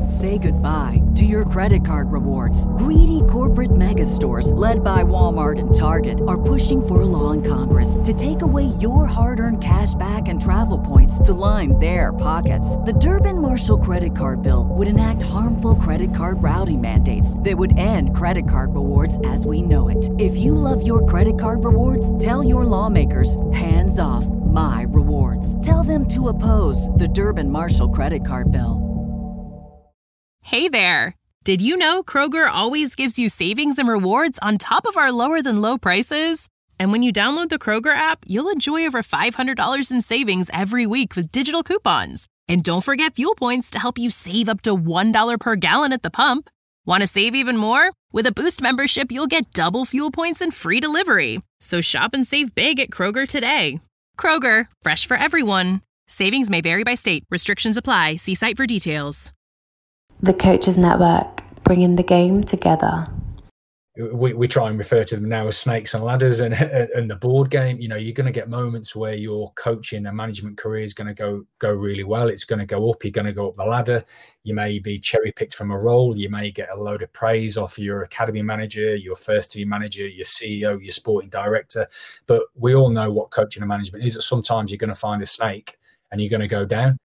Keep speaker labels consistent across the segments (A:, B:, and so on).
A: Say goodbye to your credit card rewards. Greedy corporate mega stores, led by Walmart and Target, are pushing for a law in Congress to take away your hard-earned cash back and travel points to line their pockets. The Durbin-Marshall credit card bill would enact harmful credit card routing mandates that would end credit card rewards as we know it. If you love your credit card rewards, tell your lawmakers, hands off my rewards. Tell them to oppose the Durbin-Marshall credit card bill.
B: Hey there! Did you know Kroger always gives you savings and rewards on top of our lower-than-low prices? And when you download the Kroger app, you'll enjoy over $500 in savings every week with digital coupons. And don't forget fuel points to help you save up to $1 per gallon at the pump. Want to save even more? With a Boost membership, you'll get double fuel points and free delivery. So shop and save big at Kroger today. Kroger, fresh for everyone. Savings may vary by state. Restrictions apply. See site for details.
C: The Coaches Network, bringing the game together.
D: We try and refer to them now as snakes and ladders, and the board game. You know, you're going to get moments where your coaching and management career is going to go really well. It's going to go up. You're going to go up the ladder. You may be cherry picked from a role. You may get a load of praise off your academy manager, your first team manager, your CEO, your sporting director. But we all know what coaching and management is. That sometimes you're going to find a snake and you're going to go down.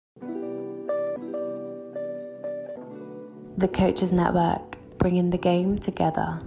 C: The Coaches Network, bringing the game together.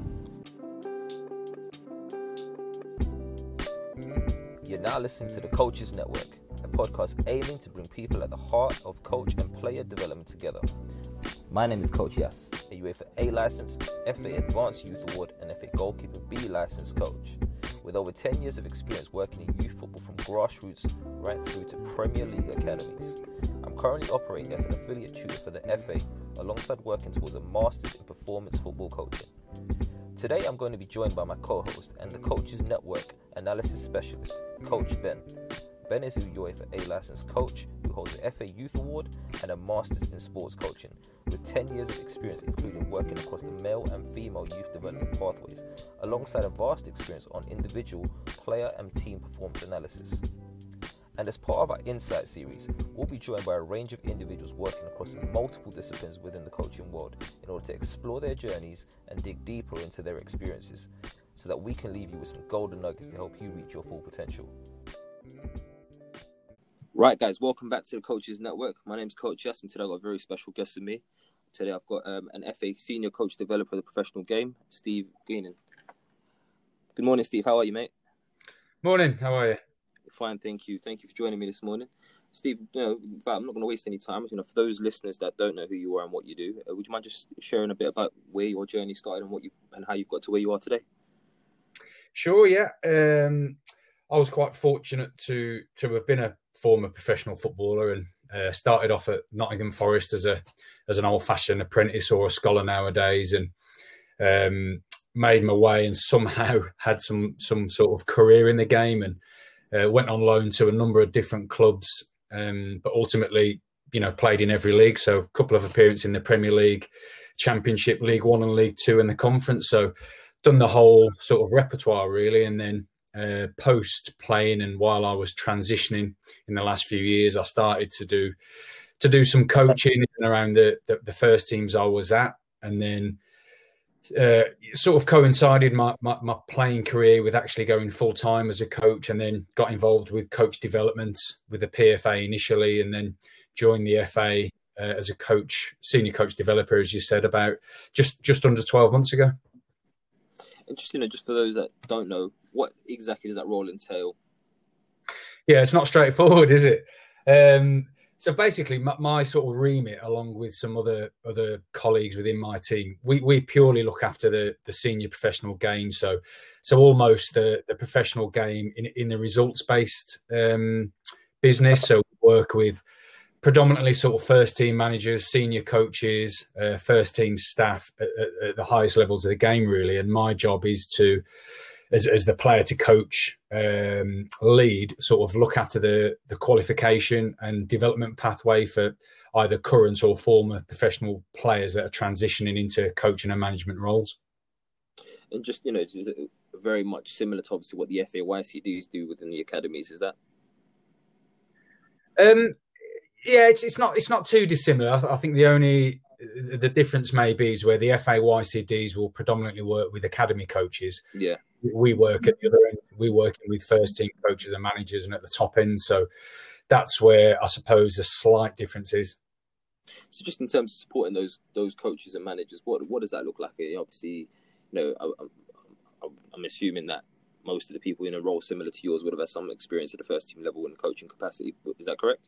E: You're now listening to the Coaches Network, a podcast aiming to bring people at the heart of coach and player development together. My name is Coach Yas, a UEFA A licensed, FA Advanced Youth Award, and FA Goalkeeper B licensed coach. With over 10 years of experience working in youth football from grassroots right through to Premier League academies. I'm currently operating as an affiliate tutor for the FA, alongside working towards a Masters in Performance Football Coaching. Today I'm going to be joined by my co-host and the Coaches Network analysis specialist, Coach Ben. Ben is a UEFA A licensed coach who holds an FA Youth Award and a Masters in Sports Coaching, with 10 years of experience including working across the male and female youth development pathways, alongside a vast experience on individual, player and team performance analysis. And as part of our Insight series, we'll be joined by a range of individuals working across multiple disciplines within the coaching world in order to explore their journeys and dig deeper into their experiences, so that we can leave you with some golden nuggets to help you reach your full potential. Right, guys, welcome back to the Coaches Network. My name is Coach Yas, and today I've got a very special guest with me. Today I've got an FA Senior Coach Developer of the Professional Game, Steve Geenan. Good morning, Steve. How are you, mate?
D: Morning. How are you?
E: Fine, thank you. Thank you for joining me this morning. Steve, in fact, I'm not going to waste any time. For those listeners that don't know who you are and what you do, would you mind just sharing a bit about where your journey started and how you've got to where you are today?
D: Sure, yeah. I was quite fortunate to have been a former professional footballer and started off at Nottingham Forest as an old-fashioned apprentice or a scholar nowadays, and made my way and somehow had some sort of career in the game, and went on loan to a number of different clubs, but ultimately, played in every league. So a couple of appearances in the Premier League, Championship, League One and League Two and the Conference. So done the whole sort of repertoire really. And then post playing and while I was transitioning in the last few years, I started to do some coaching around the first teams I was at. And then sort of coincided my playing career with actually going full-time as a coach, and then got involved with coach development with the PFA initially, and then joined the FA as a coach, senior coach developer, as you said, about just under 12 months ago.
E: And just for those that don't know, what exactly does that role entail?
D: Yeah, it's not straightforward, is it? So basically, my sort of remit, along with some other colleagues within my team, we purely look after the senior professional game. So almost the professional game in the results-based business. So we work with predominantly sort of first team managers, senior coaches, first team staff at the highest levels of the game, really. And my job is to, as the player to coach lead, sort of look after the qualification and development pathway for either current or former professional players that are transitioning into coaching and management roles.
E: And just, is it very much similar to obviously what the FA YCDs do within the academies, is that?
D: Yeah, it's not too dissimilar. I think the only the difference may be is where the FAYCDs will predominantly work with academy coaches.
F: Yeah.
D: We work at the other end. We're working with first team coaches and managers and at the top end. So that's where I suppose the slight difference is.
F: So just in terms of supporting those coaches and managers, what does that look like? Obviously, I'm assuming that most of the people in a role similar to yours would have had some experience at the first team level in coaching capacity. Is that correct?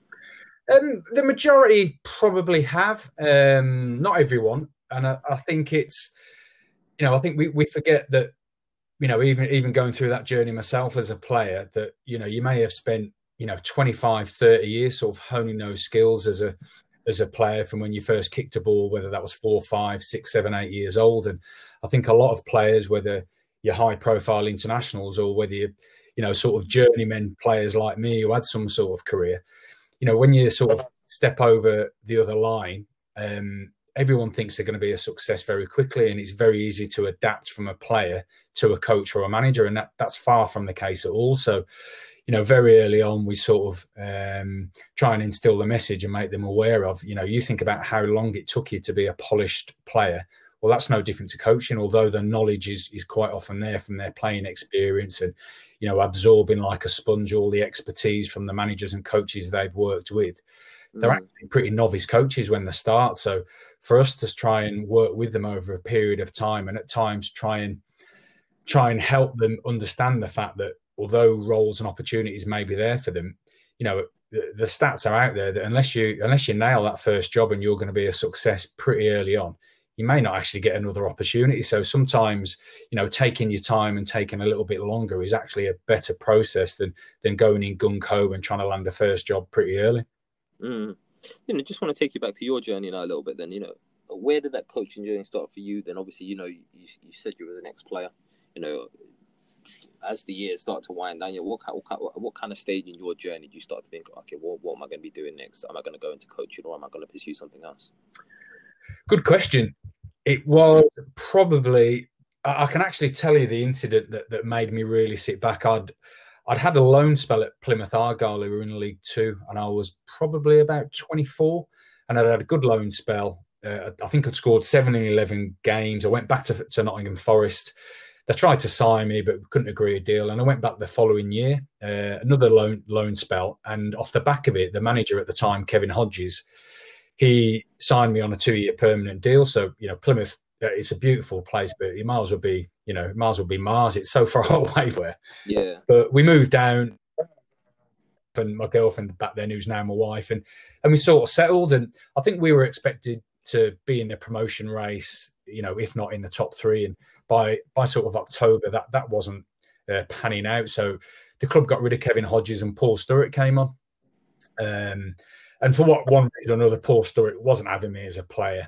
D: The majority probably have, not everyone. And I think it's, I think we forget that, even going through that journey myself as a player, that, you may have spent, 25, 30 years sort of honing those skills as a player from when you first kicked a ball, whether that was 4, 5, 6, 7, 8 years old. And I think a lot of players, whether you're high profile internationals or whether you're, sort of journeyman players like me who had some sort of career, when you sort of step over the other line, everyone thinks they're going to be a success very quickly, and it's very easy to adapt from a player to a coach or a manager, and that's far from the case at all. So, very early on, we sort of try and instill the message and make them aware of, you think about how long it took you to be a polished player. Well, that's no different to coaching, although the knowledge is quite often there from their playing experience and, absorbing like a sponge all the expertise from the managers and coaches they've worked with. They're actually pretty novice coaches when they start. So for us to try and work with them over a period of time and at times try and help them understand the fact that although roles and opportunities may be there for them, the stats are out there that unless you nail that first job and you're going to be a success pretty early on, you may not actually get another opportunity. So sometimes, taking your time and taking a little bit longer is actually a better process than going in gung-ho and trying to land a first job pretty early.
F: Just want to take you back to your journey now a little bit then, where did that coaching journey start for you? Then obviously, you said you were the next player, as the years start to wind down, what kind of stage in your journey do you start to think, okay, what am I going to be doing next? Am I going to go into coaching or am I going to pursue something else?
D: Good question. It was probably, I can actually tell you the incident that made me really sit back. I'd had a loan spell at Plymouth Argyle, who were in League Two, and I was probably about 24, and I'd had a good loan spell. I think I'd scored 7 in 11 games. I went back to Nottingham Forest. They tried to sign me, but couldn't agree a deal. And I went back the following year, another loan spell. And off the back of it, the manager at the time, Kevin Hodges, he signed me on a 2-year permanent deal. So, Plymouth, it's a beautiful place, but it might as well be, Mars. It's so far away where.
F: Yeah.
D: But we moved down, and my girlfriend back then, who's now my wife, and we sort of settled. And I think we were expected to be in the promotion race, if not in the top 3. And by sort of October, that wasn't panning out. So the club got rid of Kevin Hodges and Paul Sturrock came on. And for one reason or another, Paul Sturrock wasn't having me as a player.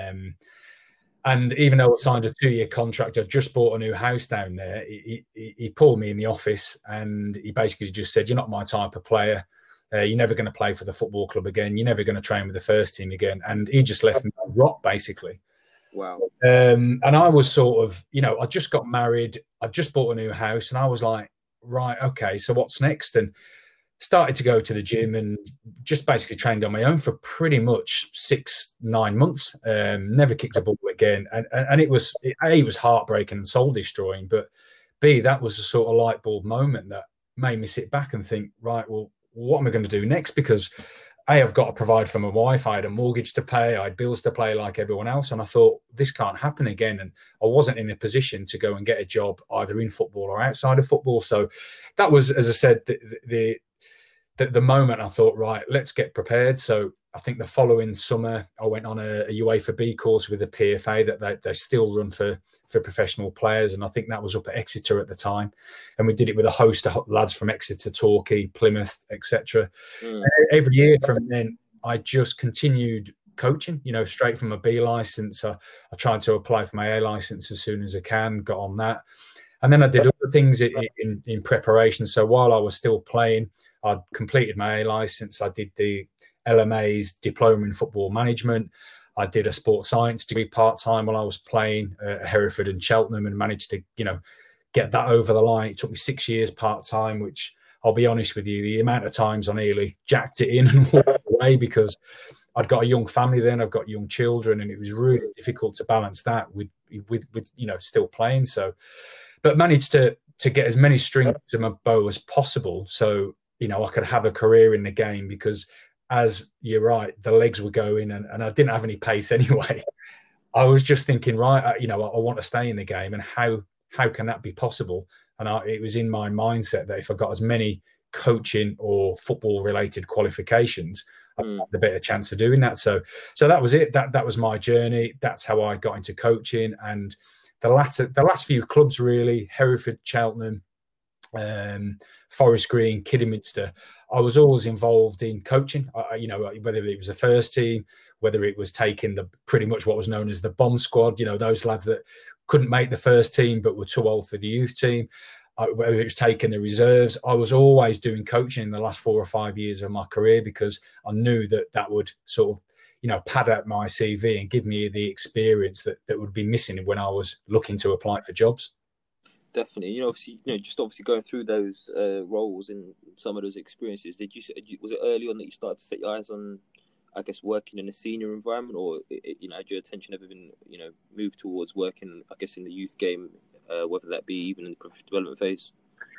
D: And even though I signed a 2-year contract, I just bought a new house down there. He pulled me in the office and he basically just said, "You're not my type of player. You're never going to play for the football club again. You're never going to train with the first team again." And he just left me on rock, basically.
F: Wow.
D: And I was sort of, I just got married. I just bought a new house and I was like, right, okay, so what's next? And started to go to the gym and just basically trained on my own for pretty much 6-9 months. Never kicked a ball again. And it was heartbreaking and soul destroying. But B, that was a sort of light bulb moment that made me sit back and think, right, well, what am I going to do next? Because A, I've got to provide for my wife. I had a mortgage to pay. I had bills to pay like everyone else. And I thought, this can't happen again. And I wasn't in a position to go and get a job either in football or outside of football. So that was, as I said, the moment I thought, right, let's get prepared. So I think the following summer, I went on a UEFA B course with the PFA that they still run for professional players. And I think that was up at Exeter at the time. And we did it with a host of lads from Exeter, Torquay, Plymouth, etc. Every year from then, I just continued coaching, straight from a B license. I tried to apply for my A license as soon as I can, got on that. And then I did other things in preparation. So while I was still playing, I'd completed my A license. I did the LMA's diploma in football management. I did a sports science degree part-time while I was playing at Hereford and Cheltenham and managed to, get that over the line. It took me 6 years part-time, which I'll be honest with you, the amount of times I nearly jacked it in and walked away because I'd got a young family then, I've got young children, and it was really difficult to balance that with still playing. So, but managed to get as many strings to my bow as possible, so I could have a career in the game, because as you're right, the legs were going, and I didn't have any pace anyway. I was just thinking, right, I want to stay in the game, and how can that be possible? And it was in my mindset that if I got as many coaching or football related qualifications, I had the better chance of doing that. So that was it. That was my journey. That's how I got into coaching. And the last few clubs, really, Hereford, Cheltenham, Forest Green, Kidderminster, I was always involved in coaching. Whether it was the first team, whether it was taking pretty much what was known as the bomb squad, those lads that couldn't make the first team but were too old for the youth team, whether it was taking the reserves, I was always doing coaching in the last 4 or 5 years of my career, because I knew that would sort of, pad out my CV and give me the experience that would be missing when I was looking to apply for jobs.
F: Definitely, just obviously going through those roles and some of those experiences. Was it early on that you started to set your eyes on, I guess, working in a senior environment, or had your attention ever been, moved towards working, I guess, in the youth game, whether that be even in the professional development phase?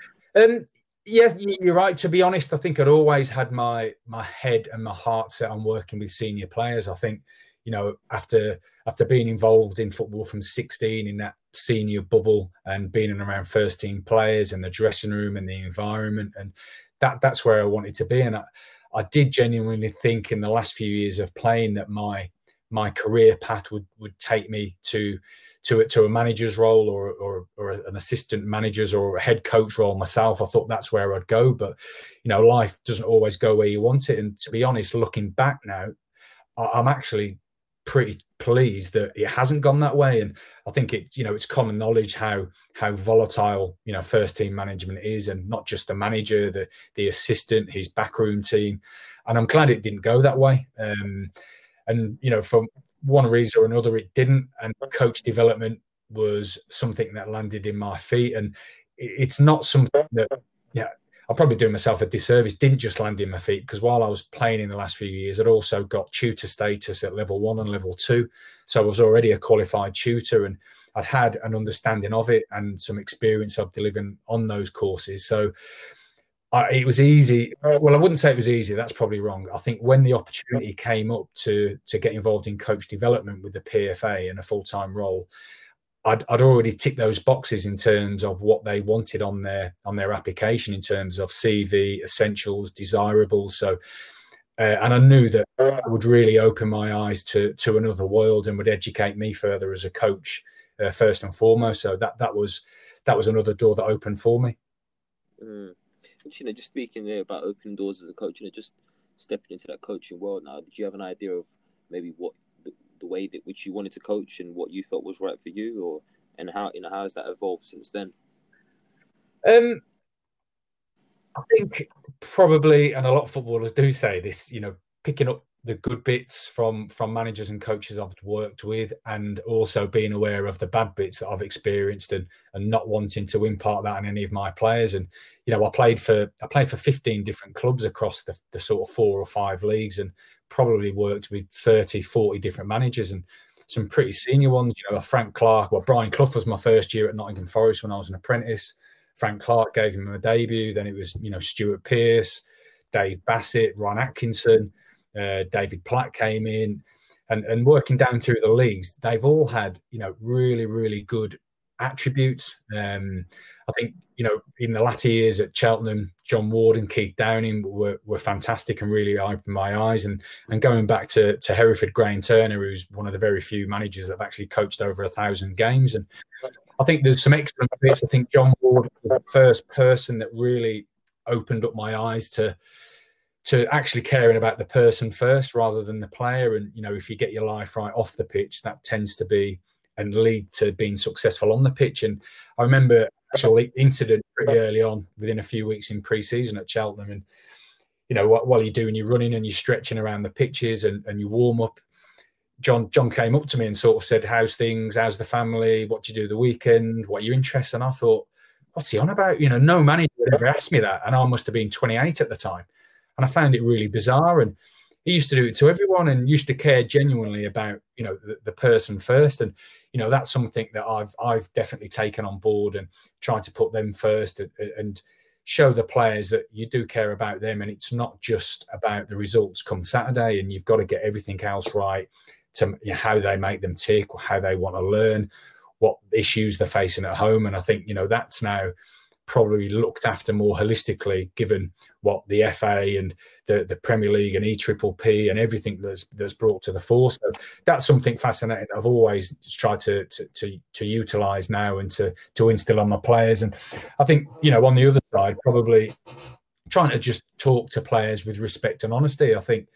D: Yeah, you're right. To be honest, I think I'd always had my head and my heart set on working with senior players. I think, after being involved in football from 16 in that senior bubble, and being around first team players and the dressing room and the environment, and that's where I wanted to be. And I did genuinely think in the last few years of playing that my career path would take me to a manager's role or an assistant manager's or a head coach role myself. I thought that's where I'd go, but life doesn't always go where you want it. And to be honest, looking back now, I'm actually pretty pleased that it hasn't gone that way. And I think it's common knowledge how volatile first team management is, and not just the manager, the assistant, his backroom team. And I'm glad it didn't go that way. And for one reason or another, it didn't. And coach development was something that landed in my feet. And it's not something that, I'll probably do myself a disservice, didn't just land in my feet, because while I was playing in the last few years, I'd also got tutor status at level 1 and level 2. So I was already a qualified tutor, and I'd had an understanding of it and some experience of delivering on those courses. So it was easy. Well, I wouldn't say it was easy. That's probably wrong. I think when the opportunity came up to get involved in coach development with the PFA and a full-time role, I'd already ticked those boxes in terms of what they wanted on their application, in terms of CV, essentials, desirables. So, and I knew that it would really open my eyes to another world and would educate me further as a coach, first and foremost. So that was another door that opened for me.
F: Just speaking there about opening doors as a coach, just stepping into that coaching world now, did you have an idea of maybe what the way that which you wanted to coach and what you felt was right for you, and how has that evolved since then?
D: I think probably, and a lot of footballers do say this, picking up the good bits from managers and coaches I've worked with, and also being aware of the bad bits that I've experienced, and not wanting to impart that on any of my players. And I played for 15 different clubs across the sort of 4 or 5 leagues, and probably worked with 30, 40 different managers, and some pretty senior ones. Frank Clark. Well, Brian Clough was my first year at Nottingham Forest when I was an apprentice. Frank Clark gave him a debut. Then it was Stuart Pearce, Dave Bassett, Ron Atkinson. David Platt came in, and working down through the leagues, they've all had really, really good attributes. I think in the latter years at Cheltenham, John Ward and Keith Downing were fantastic and really opened my eyes. And going back to Hereford, Graham Turner, who's one of the very few managers that have actually coached over 1,000 games. And I think there's some excellent bits. I think John Ward was the first person that really opened up my eyes to actually caring about the person first rather than the player. And, if you get your life right off the pitch, that tends to be and lead to being successful on the pitch. And I remember actually incident pretty early on, within a few weeks in pre-season at Cheltenham. And, while you're doing your running and you're stretching around the pitches and you warm up, John came up to me and sort of said, how's things? How's the family? What do you do the weekend? What are your interests? And I thought, what's he on about? No manager would ever ask me that. And I must have been 28 at the time. And I found it really bizarre. And he used to do it to everyone and used to care genuinely about, the person first. And, that's something that I've definitely taken on board and tried to put them first and show the players that you do care about them. And it's not just about the results come Saturday, and you've got to get everything else right to how they make them tick, or how they want to learn, what issues they're facing at home. And I think, that's now probably looked after more holistically, given what the FA and the Premier League and EPPP and everything that's brought to the fore. So that's something fascinating I've always tried to utilise now and to instill on my players. And I think, on the other side, probably trying to just talk to players with respect and honesty. I think,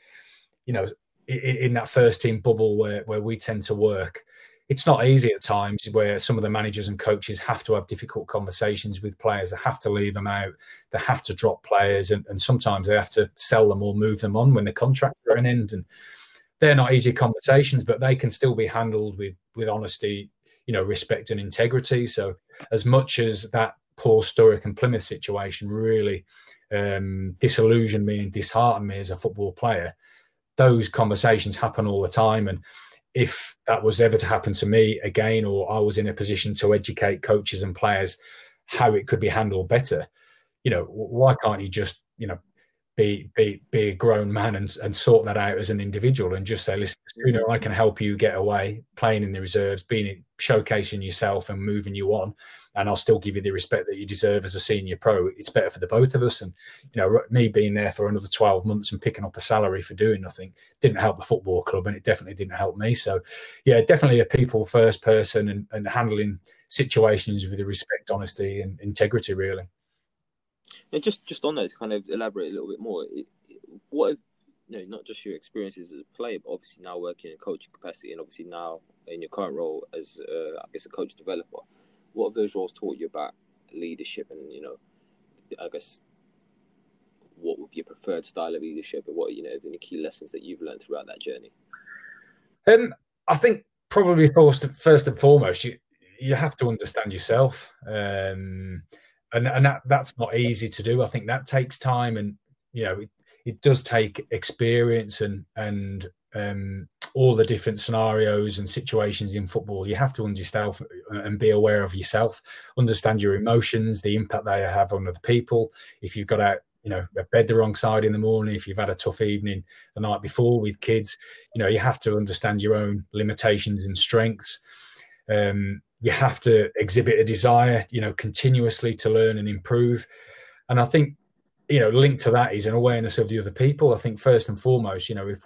D: in that first team bubble where we tend to work, it's not easy at times, where some of the managers and coaches have to have difficult conversations with players. They have to leave them out. They have to drop players. And sometimes they have to sell them or move them on when the contracts are an end. And they're not easy conversations, but they can still be handled with honesty, respect and integrity. So as much as that Paul Sturrock and Plymouth situation really disillusioned me and disheartened me as a football player, those conversations happen all the time. And if that was ever to happen to me again, or I was in a position to educate coaches and players how it could be handled better, why can't you just, be a grown man and sort that out as an individual, and just say, listen, sooner I can help you get away playing in the reserves, showcasing yourself and moving you on, and I'll still give you the respect that you deserve as a senior pro. It's better for the both of us. And, me being there for another 12 months and picking up a salary for doing nothing didn't help the football club, and it definitely didn't help me. So, yeah, definitely a people first person and handling situations with the respect, honesty and integrity, really.
F: And just on that, to kind of elaborate a little bit more, what if, not just your experiences as a player, but obviously now working in a coaching capacity, and obviously now in your current role as, a coach developer, what have those roles taught you about leadership? And, I guess, what would be your preferred style of leadership, and what are, the key lessons that you've learned throughout that journey?
D: I think probably first and foremost, you have to understand yourself. And that's not easy to do. I think that takes time, and it does take experience and all the different scenarios and situations in football. You have to understand and be aware of yourself, understand your emotions, the impact they have on other people. If you've got out, bed the wrong side in the morning, if you've had a tough evening the night before with kids, you have to understand your own limitations and strengths. You have to exhibit a desire, continuously to learn and improve. And I think, linked to that is an awareness of the other people. I think first and foremost,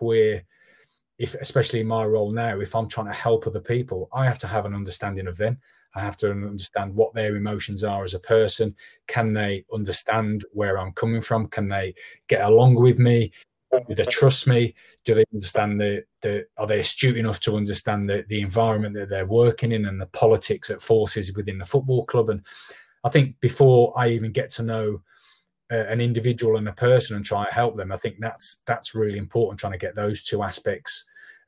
D: if especially in my role now, if I'm trying to help other people, I have to have an understanding of them. I have to understand what their emotions are as a person. Can they understand where I'm coming from? Can they get along with me? Do they trust me? Do they understand are they astute enough to understand the environment that they're working in and the politics that forces within the football club? And I think before I even get to know an individual and a person and try and help them, I think that's really important, trying to get those two aspects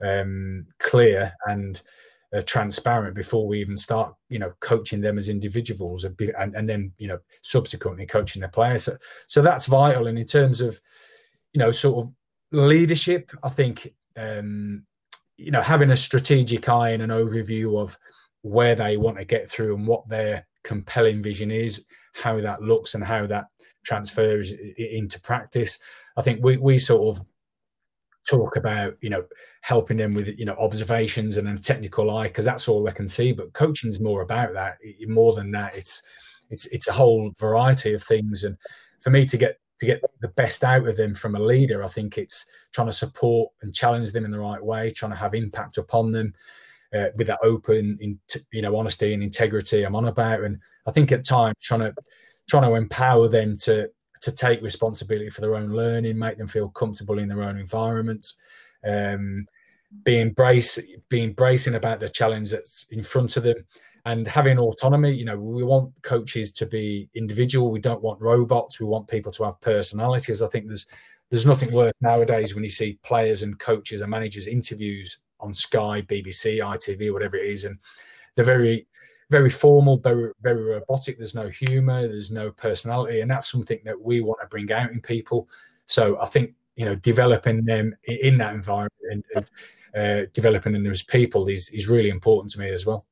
D: clear and transparent before we even start, coaching them as individuals and then, subsequently coaching their players. So that's vital. And in terms of, sort of leadership, I think, having a strategic eye and an overview of where they want to get through and what their compelling vision is, how that looks and how that transfers into practice. I think we sort of talk about, helping them with, observations and a technical eye, because that's all they can see. But coaching's more about that. More than that, it's a whole variety of things. And for me to get the best out of them from a leader, I think it's trying to support and challenge them in the right way, trying to have impact upon them with that open, honesty and integrity I'm on about. And I think at times trying to empower them to take responsibility for their own learning, make them feel comfortable in their own environment, being bracing about the challenge that's in front of them, and having autonomy. We want coaches to be individual. We don't want robots. We want people to have personalities. I think there's nothing worse nowadays when you see players and coaches and managers interviews on Sky, BBC, ITV, whatever it is, and they're very, very formal, very, very robotic. There's no humour, there's no personality, and that's something that we want to bring out in people. So I think, developing them in that environment and developing them as people is really important to me as well.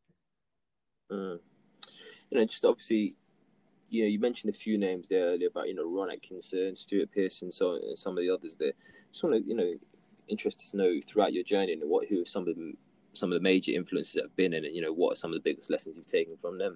F: Just obviously, you mentioned a few names there earlier about, Ron Atkinson, Stuart Pearson, so and some of the others there. Just want to, interested to know throughout your journey and who some of the major influences have been, and what are some of the biggest lessons you've taken from them.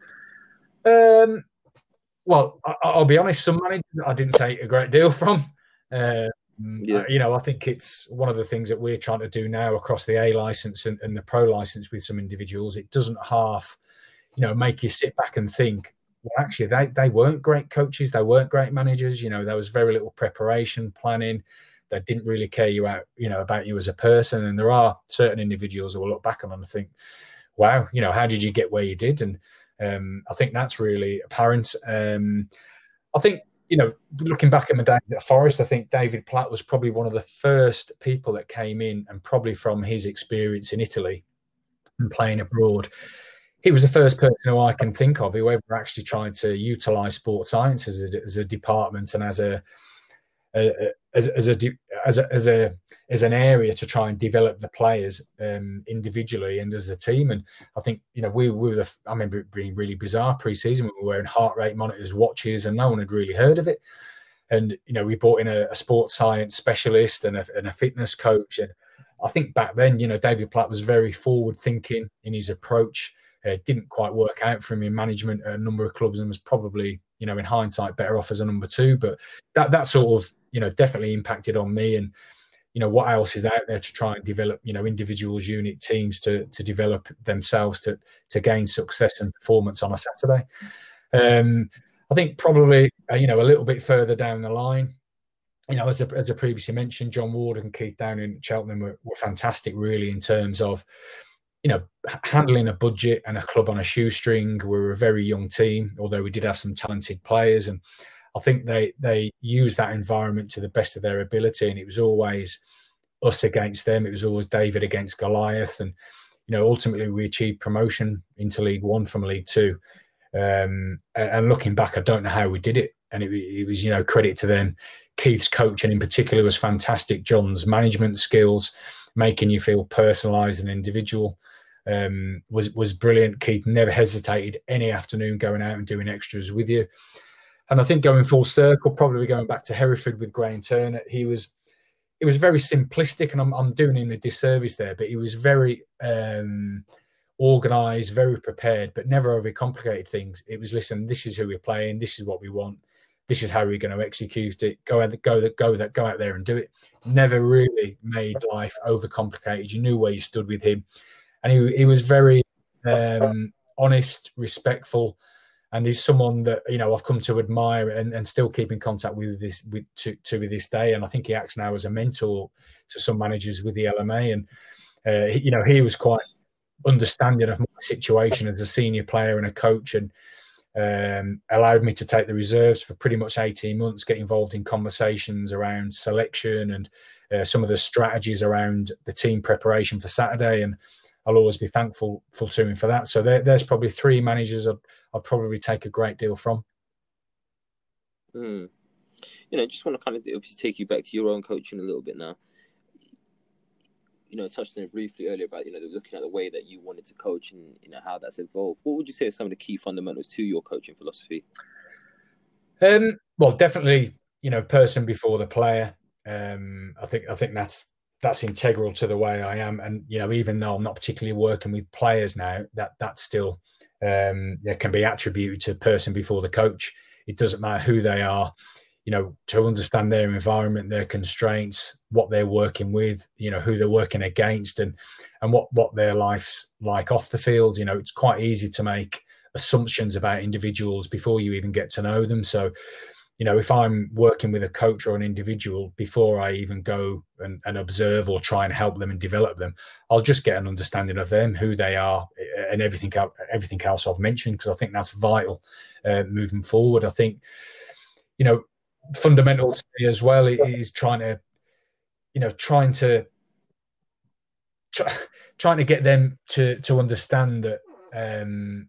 D: Well, I'll be honest, some managers I didn't take a great deal from. I think it's one of the things that we're trying to do now across the A license and the pro license with some individuals. It doesn't make you sit back and think, well, actually, they weren't great coaches. They weren't great managers. There was very little preparation, planning. They didn't really care about you as a person. And there are certain individuals who will look back on and think, wow, how did you get where you did? And I think that's really apparent. I think, looking back at my days at Forest, I think David Platt was probably one of the first people that came in, and probably from his experience in Italy and playing abroad, he was the first person who I can think of who ever actually tried to utilise sports science as a department and as an area to try and develop the players individually and as a team. And I think I remember it being really bizarre pre-season when we were wearing heart rate monitors, watches, and no one had really heard of it. And we brought in a sports science specialist and a fitness coach. And I think back then, David Platt was very forward thinking in his approach. Didn't quite work out for him in management at a number of clubs, and was probably, in hindsight, better off as a number two. But that sort of, definitely impacted on me. And, what else is out there to try and develop, individuals, unit teams to develop themselves to gain success and performance on a Saturday. I think probably, a little bit further down the line, as I previously mentioned, John Ward and Keith Downing at Cheltenham were fantastic, really, in terms of, handling a budget and a club on a shoestring. We were a very young team, although we did have some talented players. And I think they used that environment to the best of their ability. And it was always us against them. It was always David against Goliath. And, ultimately we achieved promotion into League One from League Two. And looking back, I don't know how we did it. And it was, credit to them. Keith's coaching in particular was fantastic. John's management skills, making you feel personalised and individual, was brilliant. Keith never hesitated any afternoon going out and doing extras with you. And I think going full circle, probably going back to Hereford with Graham Turner, it was very simplistic, and I'm doing him a disservice there, but he was very organised, very prepared, but never overcomplicated things. It was, listen, this is who we're playing, this is what we want, this is how we're going to execute it. Go out there and do it. Never really made life overcomplicated. You knew where you stood with him, and he was very honest, respectful, and he's someone that I've come to admire and still keep in contact with this day. And I think he acts now as a mentor to some managers with the LMA. And he was quite understanding of my situation as a senior player and a coach, and allowed me to take the reserves for pretty much 18 months, get involved in conversations around selection and some of the strategies around the team preparation for Saturday. And I'll always be thankful to him for that. So there's probably three managers I'd probably take a great deal from.
F: Just want to kind of obviously take you back to your own coaching a little bit now. Touched on it briefly earlier about, looking at the way that you wanted to coach and, how that's evolved. What would you say are some of the key fundamentals to your coaching philosophy?
D: Well, definitely, person before the player. I think that's integral to the way I am. And, even though I'm not particularly working with players now, that still can be attributed to person before the coach. It doesn't matter who they are, to understand their environment, their constraints, what they're working with, who they're working against, and what their life's like off the field. It's quite easy to make assumptions about individuals before you even get to know them. So, if I'm working with a coach or an individual, before I even go and observe or try and help them and develop them, I'll just get an understanding of them, who they are, and everything else I've mentioned, because I think that's vital moving forward. I think, fundamental to me as well is trying to get them to understand that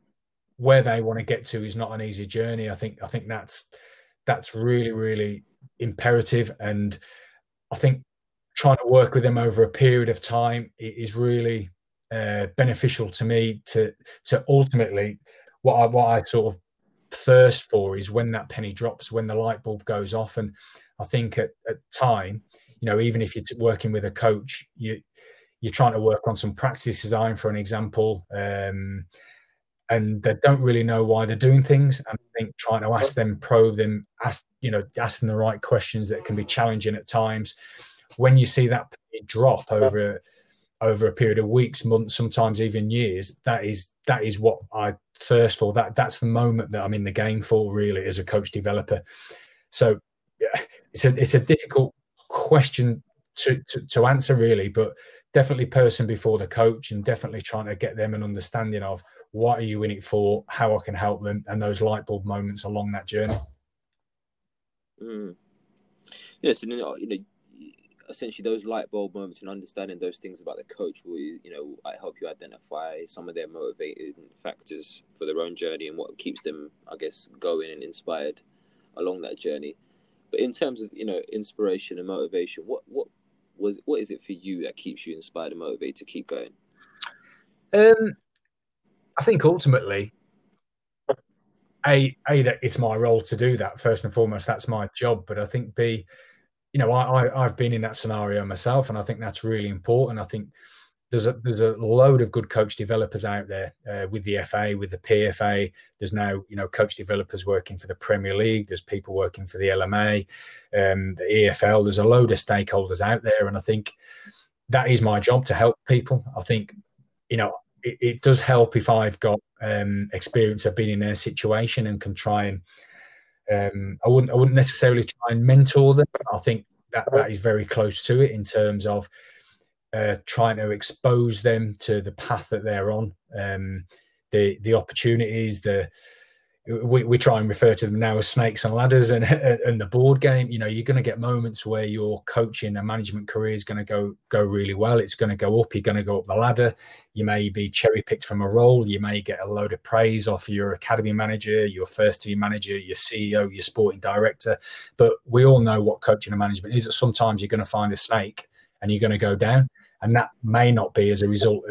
D: where they want to get to is not an easy journey. I think that's really, really imperative. And I think trying to work with them over a period of time is really beneficial to me to ultimately what I sort of thirst for is when that penny drops, when the light bulb goes off. And I think at time, even if you're working with a coach, you're trying to work on some practice design, for an example, and they don't really know why they're doing things. And I think trying to ask them, probe them, asking the right questions that can be challenging at times. When you see that drop over a period of weeks, months, sometimes even years, that is what I thirst for. That's the moment that I'm in the game for, really, as a coach developer. So yeah, it's a difficult question to answer, really, but definitely person before the coach, and definitely trying to get them an understanding of what are you in it for, how I can help them, and those light bulb moments along that journey.
F: Yes, and essentially those light bulb moments and understanding those things about the coach will, help you identify some of their motivating factors for their own journey and what keeps them, I guess, going and inspired along that journey. But in terms of, inspiration and motivation, what is it for you that keeps you inspired and motivated to keep going?
D: I think ultimately, that it's my role to do that. First and foremost, that's my job. But I think B, I've been in that scenario myself, and I think that's really important. I think there's a load of good coach developers out there with the FA, with the PFA. There's now, coach developers working for the Premier League. There's people working for the LMA, the EFL. There's a load of stakeholders out there. And I think that is my job, to help people. I think, it does help if I've got experience of being in their situation and can try and, I wouldn't necessarily try and mentor them. I think that is very close to it in terms of trying to expose them to the path that they're on, the opportunities. We try and refer to them now as snakes and ladders, and the board game. You're going to get moments where your coaching and management career is going to go really well. It's going to go up. You're going to go up the ladder. You may be cherry picked from a role. You may get a load of praise off your academy manager, your first team manager, your CEO, your sporting director. But we all know what coaching and management is. That sometimes you're going to find a snake and you're going to go down, and that may not be as a result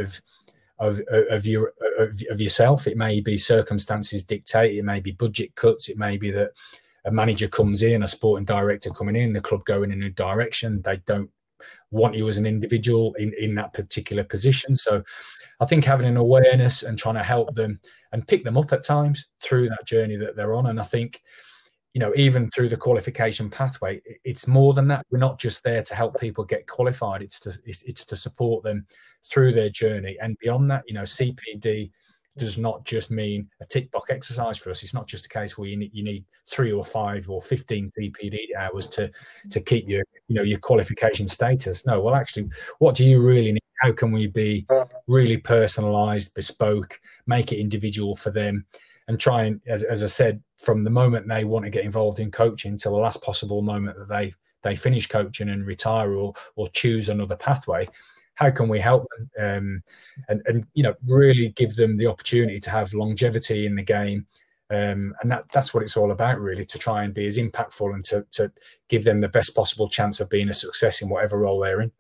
D: of yourself. It may be circumstances dictate. It may be budget cuts. It may be that a manager comes in, a sporting director coming in, the club going in a direction. They don't want you as an individual in that particular position. So I think having an awareness and trying to help them and pick them up at times through that journey that they're on. And I think, even through the qualification pathway, it's more than that. We're not just there to help people get qualified. It's to support them through their journey. And beyond that, CPD does not just mean a tick box exercise for us. It's not just a case where you need 3 or 5 or 15 CPD hours to keep your qualification status. No, well, actually, what do you really need? How can we be really personalized, bespoke, make it individual for them? And try and, as I said, from the moment they want to get involved in coaching till the last possible moment that they finish coaching and retire or choose another pathway, how can we help them and really give them the opportunity to have longevity in the game? And that's what it's all about, really, to try and be as impactful and to give them the best possible chance of being a success in whatever role they're in.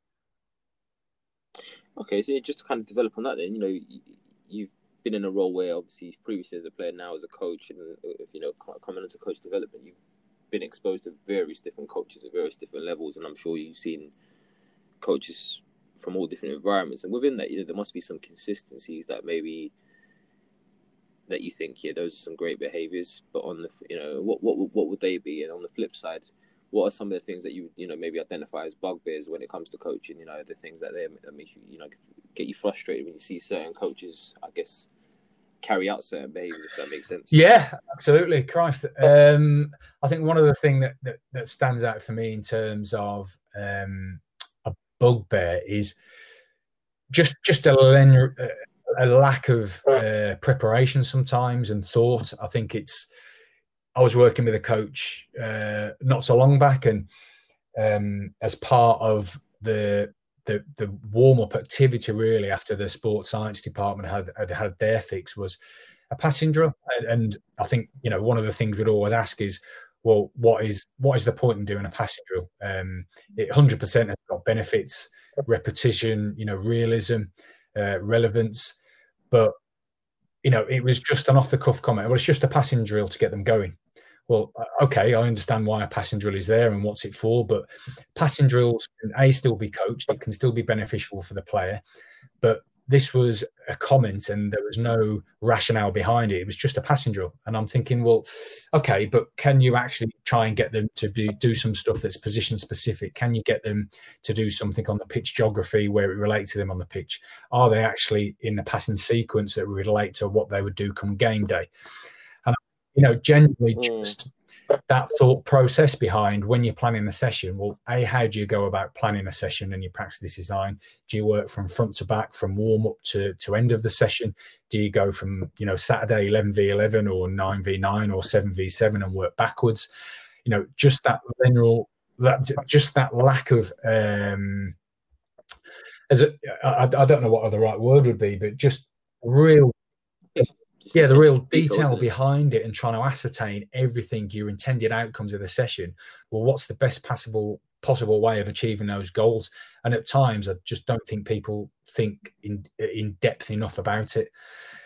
F: Okay, so just to kind of develop on that then, you've been in a role where obviously previously as a player, now as a coach, and if coming into coach development, you've been exposed to various different coaches at various different levels, and I'm sure you've seen coaches from all different environments. And within that, there must be some consistencies that maybe that you think, those are some great behaviors. But on the, what would they be? And on the flip side, what are some of the things that you maybe identify as bugbears when it comes to coaching? The things that make you get you frustrated when you see certain coaches, I guess, carry out certain behaviors, if that makes sense.
D: Yeah, absolutely. Christ. I think one of the things that stands out for me in terms of a bugbear is just a lack of preparation sometimes and thought. I think I was working with a coach not so long back, and as part of the warm-up activity, really, after the sports science department had their fix, was a passing drill. And I think, one of the things we'd always ask is, well, what is the point in doing a passing drill? It 100% has got benefits, repetition, realism, relevance, but it was just an off-the-cuff comment. Well, it's just a passing drill to get them going. Well, okay, I understand why a passing drill is there and what's it for, but passing drills can still be coached. It can still be beneficial for the player, but this was a comment and there was no rationale behind it. It was just a passing drill. And I'm thinking, well, okay, but can you actually try and get them to do some stuff that's position specific? Can you get them to do something on the pitch geography where it relates to them on the pitch? Are they actually in the passing sequence that relate to what they would do come game day? And, genuinely just that thought process behind when you're planning a session. Well, how do you go about planning a session and your practice design? Do you work from front to back, from warm up to end of the session? Do you go from, Saturday 11v11 or 9v9 or 7v7 and work backwards? Just that lack of, I don't know what the right word would be, but just real, the real detail behind it and trying to ascertain everything, your intended outcomes of the session. Well, what's the best possible way of achieving those goals? And at times, I just don't think people think in depth enough about it.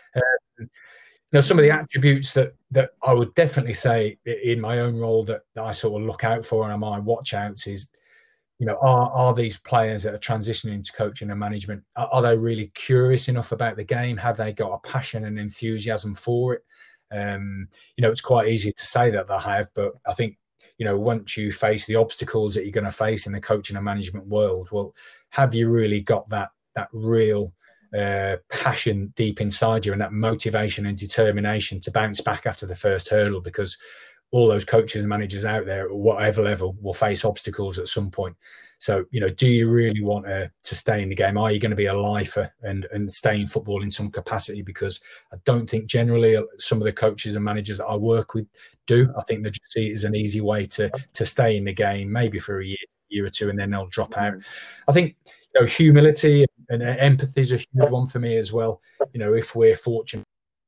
D: Some of the attributes that I would definitely say in my own role that I sort of look out for and my watch outs is, are these players that are transitioning into coaching and management, are they really curious enough about the game? Have they got a passion and enthusiasm for it? It's quite easy to say that they have, but I think, once you face the obstacles that you're going to face in the coaching and management world, well, have you really got that real passion deep inside you and that motivation and determination to bounce back after the first hurdle? Because all those coaches and managers out there at whatever level will face obstacles at some point. So, do you really want to stay in the game? Are you going to be a lifer and stay in football in some capacity? Because I don't think generally some of the coaches and managers that I work with do. I think they just see it as an easy way to stay in the game, maybe for a year or two, and then they'll drop out. I think, humility and empathy is a huge one for me as well. If we're fortunate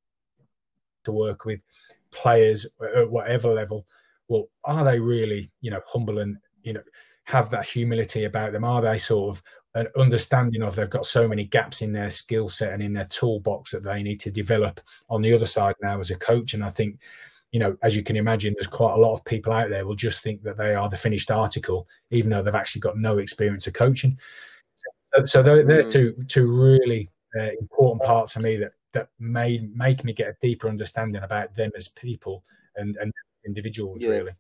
D: to work with players at whatever level, well, are they really, humble and, have that humility about them? Are they sort of an understanding of they've got so many gaps in their skill set and in their toolbox that they need to develop on the other side now as a coach? And I think, as you can imagine, there's quite a lot of people out there will just think that they are the finished article, even though they've actually got no experience of coaching. So they're two really important parts for me that make me get a deeper understanding about them as people and individuals, really.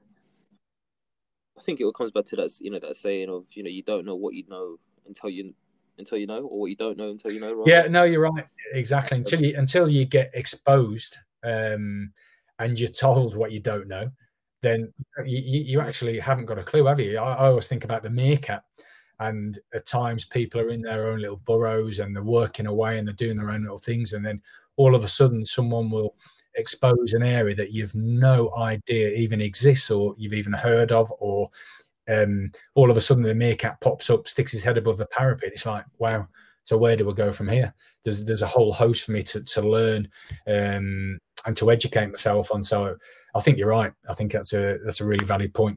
F: I think it all comes back to that, that saying of, you don't know what you know until you know, or what you don't know until you know. Right?
D: Yeah, no, you're right. Exactly. Until you get exposed and you're told what you don't know, then you actually haven't got a clue, have you? I always think about the meerkat. And at times people are in their own little burrows and they're working away and they're doing their own little things. And then all of a sudden someone will expose an area that you've no idea even exists or you've even heard of, or all of a sudden the meerkat pops up, sticks his head above the parapet. It's like, wow, so where do we go from here? There's a whole host for me to learn and to educate myself on. So I think you're right. I think that's a really valid point.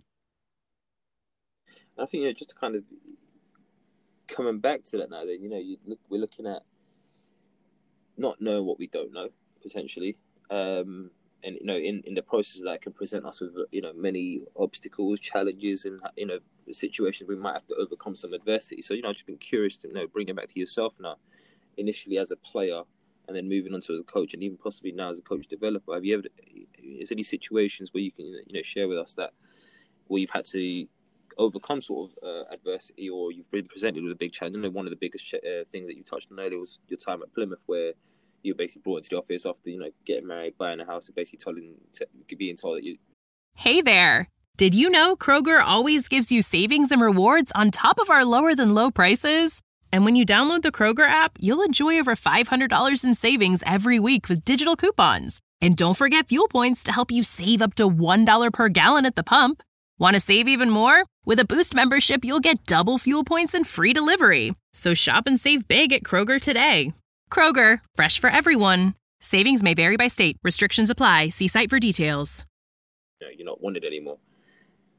F: I think, just to kind of coming back to that now, then, we're looking at not knowing what we don't know, potentially. And, in the process that can present us with, many obstacles, challenges, and, situations we might have to overcome some adversity. So, I've just been curious to, bring it back to yourself now, initially as a player and then moving on to as a coach and even possibly now as a coach developer. Have you ever, is there any situations where you can, share with us where you've had to overcome sort of adversity, or you've been presented with a big challenge? One of the biggest things that you touched on earlier was your time at Plymouth, where you were basically brought into the office after, getting married, buying a house, and basically being told that you...
B: Hey there! Did you know Kroger always gives you savings and rewards on top of our lower-than-low prices? And when you download the Kroger app, you'll enjoy over $500 in savings every week with digital coupons. And don't forget fuel points to help you save up to $1 per gallon at the pump. Want to save even more? With a Boost membership, you'll get double fuel points and free delivery. So shop and save big at Kroger today. Kroger, fresh for everyone. Savings may vary by state. Restrictions apply. See site for details.
F: You're not wanted anymore.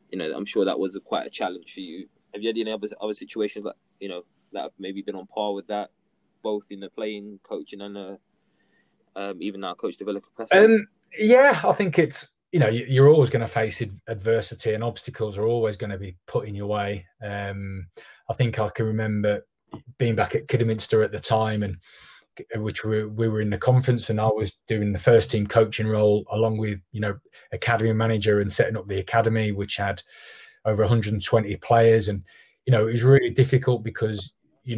F: I'm sure that was quite a challenge for you. Have you had any other situations that have maybe been on par with that, both in the playing, coaching, and even now coach developer capacity?
D: Yeah, I think it's you're always going to face adversity, and obstacles are always going to be put in your way. I think I can remember being back at Kidderminster at the time, and which we were in the conference, and I was doing the first team coaching role along with academy manager and setting up the academy, which had over 120 players, and it was really difficult because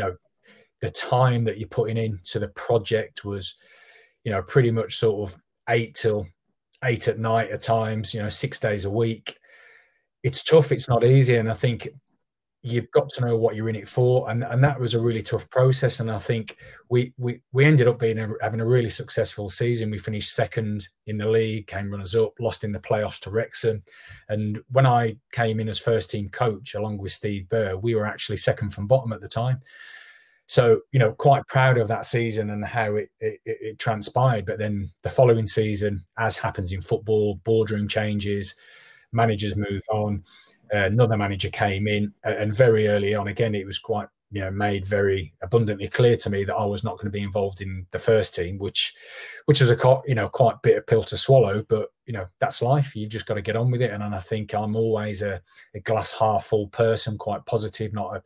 D: the time that you're putting into the project was pretty much sort of 8 till 8 at night at times, 6 days a week. It's tough, it's not easy, and I think you've got to know what you're in it for, and that was a really tough process. And I think we ended up having a really successful season. We finished second in the league, came runners up, lost in the playoffs to Wrexham. And when I came in as first team coach along with Steve Burr, we were actually second from bottom at the time. So, quite proud of that season and how it transpired. But then the following season, as happens in football, boardroom changes, managers move on. Another manager came in, and very early on, again, it was quite, made very abundantly clear to me that I was not going to be involved in the first team, which was a quite bitter pill to swallow. But that's life. You've just got to get on with it. And I think I'm always a glass half full person, quite positive, not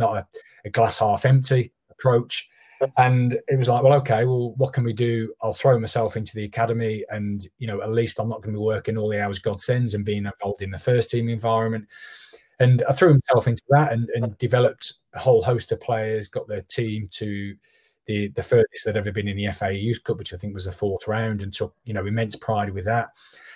D: a glass half empty approach. And it was like, well, okay, well, what can we do? I'll throw myself into the academy, and at least I'm not going to be working all the hours God sends and being involved in the first team environment. And I threw myself into that and developed a whole host of players, got the team to the furthest they'd ever been in the FA Youth Cup, which I think was the 4th round, and took immense pride with that.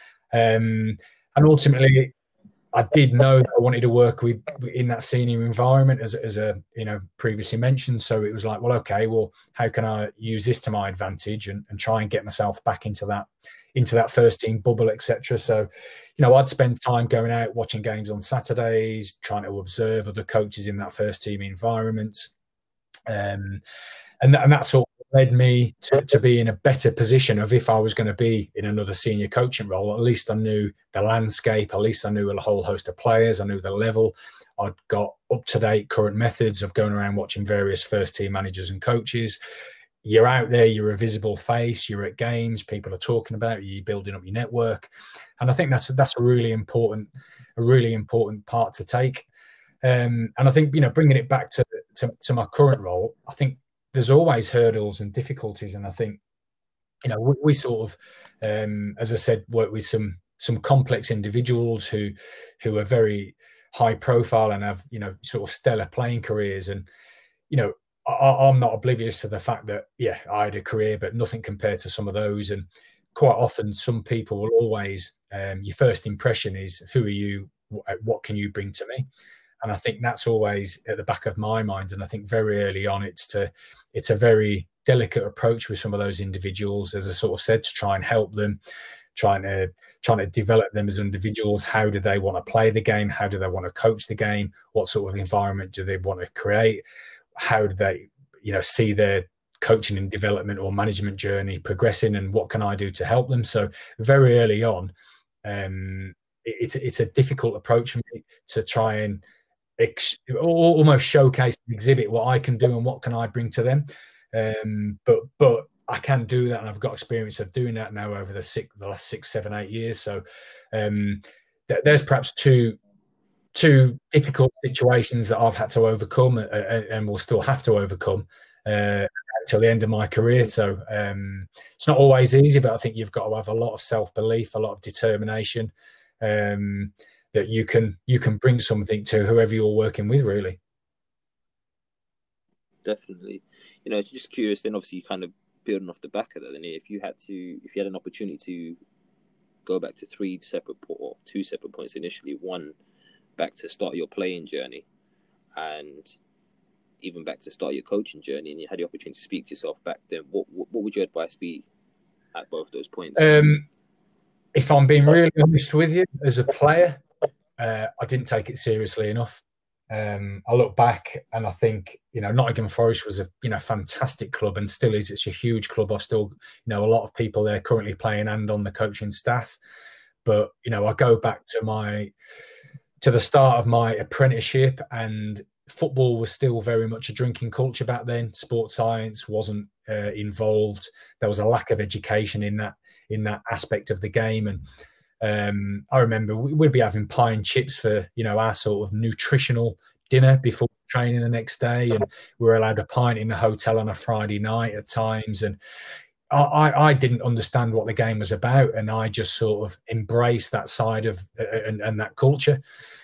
D: And ultimately, I did know that I wanted to work in that senior environment, as previously mentioned. So it was like, well, okay, well, how can I use this to my advantage and try and get myself back into that first team bubble, etc. So, I'd spend time going out, watching games on Saturdays, trying to observe other coaches in that first team environment. And that sort of led me to be in a better position of, if I was going to be in another senior coaching role, at least I knew the landscape, at least I knew a whole host of players, I knew the level. I'd got up-to-date current methods of going around watching various first-team managers and coaches. You're out there, you're a visible face, you're at games, people are talking about you, you're building up your network. And I think that's a really important part to take. And I think, bringing it back to my current role, I think there's always hurdles and difficulties. And I think, we sort of, as I said, work with some complex individuals who are very high profile and have, sort of stellar playing careers. And, I'm not oblivious to the fact that, yeah, I had a career, but nothing compared to some of those. And quite often, some people will always, your first impression is, who are you? What can you bring to me? And I think that's always at the back of my mind. And I think very early on, it's a very delicate approach with some of those individuals, as I sort of said, to try and help them, trying to develop them as individuals. How do they want to play the game? How do they want to coach the game? What sort of environment do they want to create? How do they, see their coaching and development or management journey progressing, and what can I do to help them? So very early on, it's a difficult approach for me to try and almost showcase and exhibit what I can do and what can I bring to them. But I can do that, and I've got experience of doing that now over the last 6, 7, 8 years. So there's perhaps two difficult situations that I've had to overcome and will still have to overcome until the end of my career. So it's not always easy, but I think you've got to have a lot of self-belief, a lot of determination, that you can bring something to whoever you're working with, really.
F: Definitely. Just curious then, obviously, kind of building off the back of that, then if you had an opportunity to go back to 2 separate points initially, one back to start your playing journey and even back to start your coaching journey, and you had the opportunity to speak to yourself back then, what would your advice be at both those points?
D: If I'm being really honest with you, as a player, I didn't take it seriously enough. I look back and I think, Nottingham Forest was a fantastic club, and still is. It's a huge club. I've still, a lot of people there currently playing and on the coaching staff. But, I go back to to the start of my apprenticeship, and football was still very much a drinking culture back then. Sports science wasn't involved. There was a lack of education in that aspect of the game. And I remember we'd be having pie and chips for, our sort of nutritional dinner before training the next day, and we were allowed a pint in the hotel on a Friday night at times. And I didn't understand what the game was about, and I just sort of embraced that side of and that culture.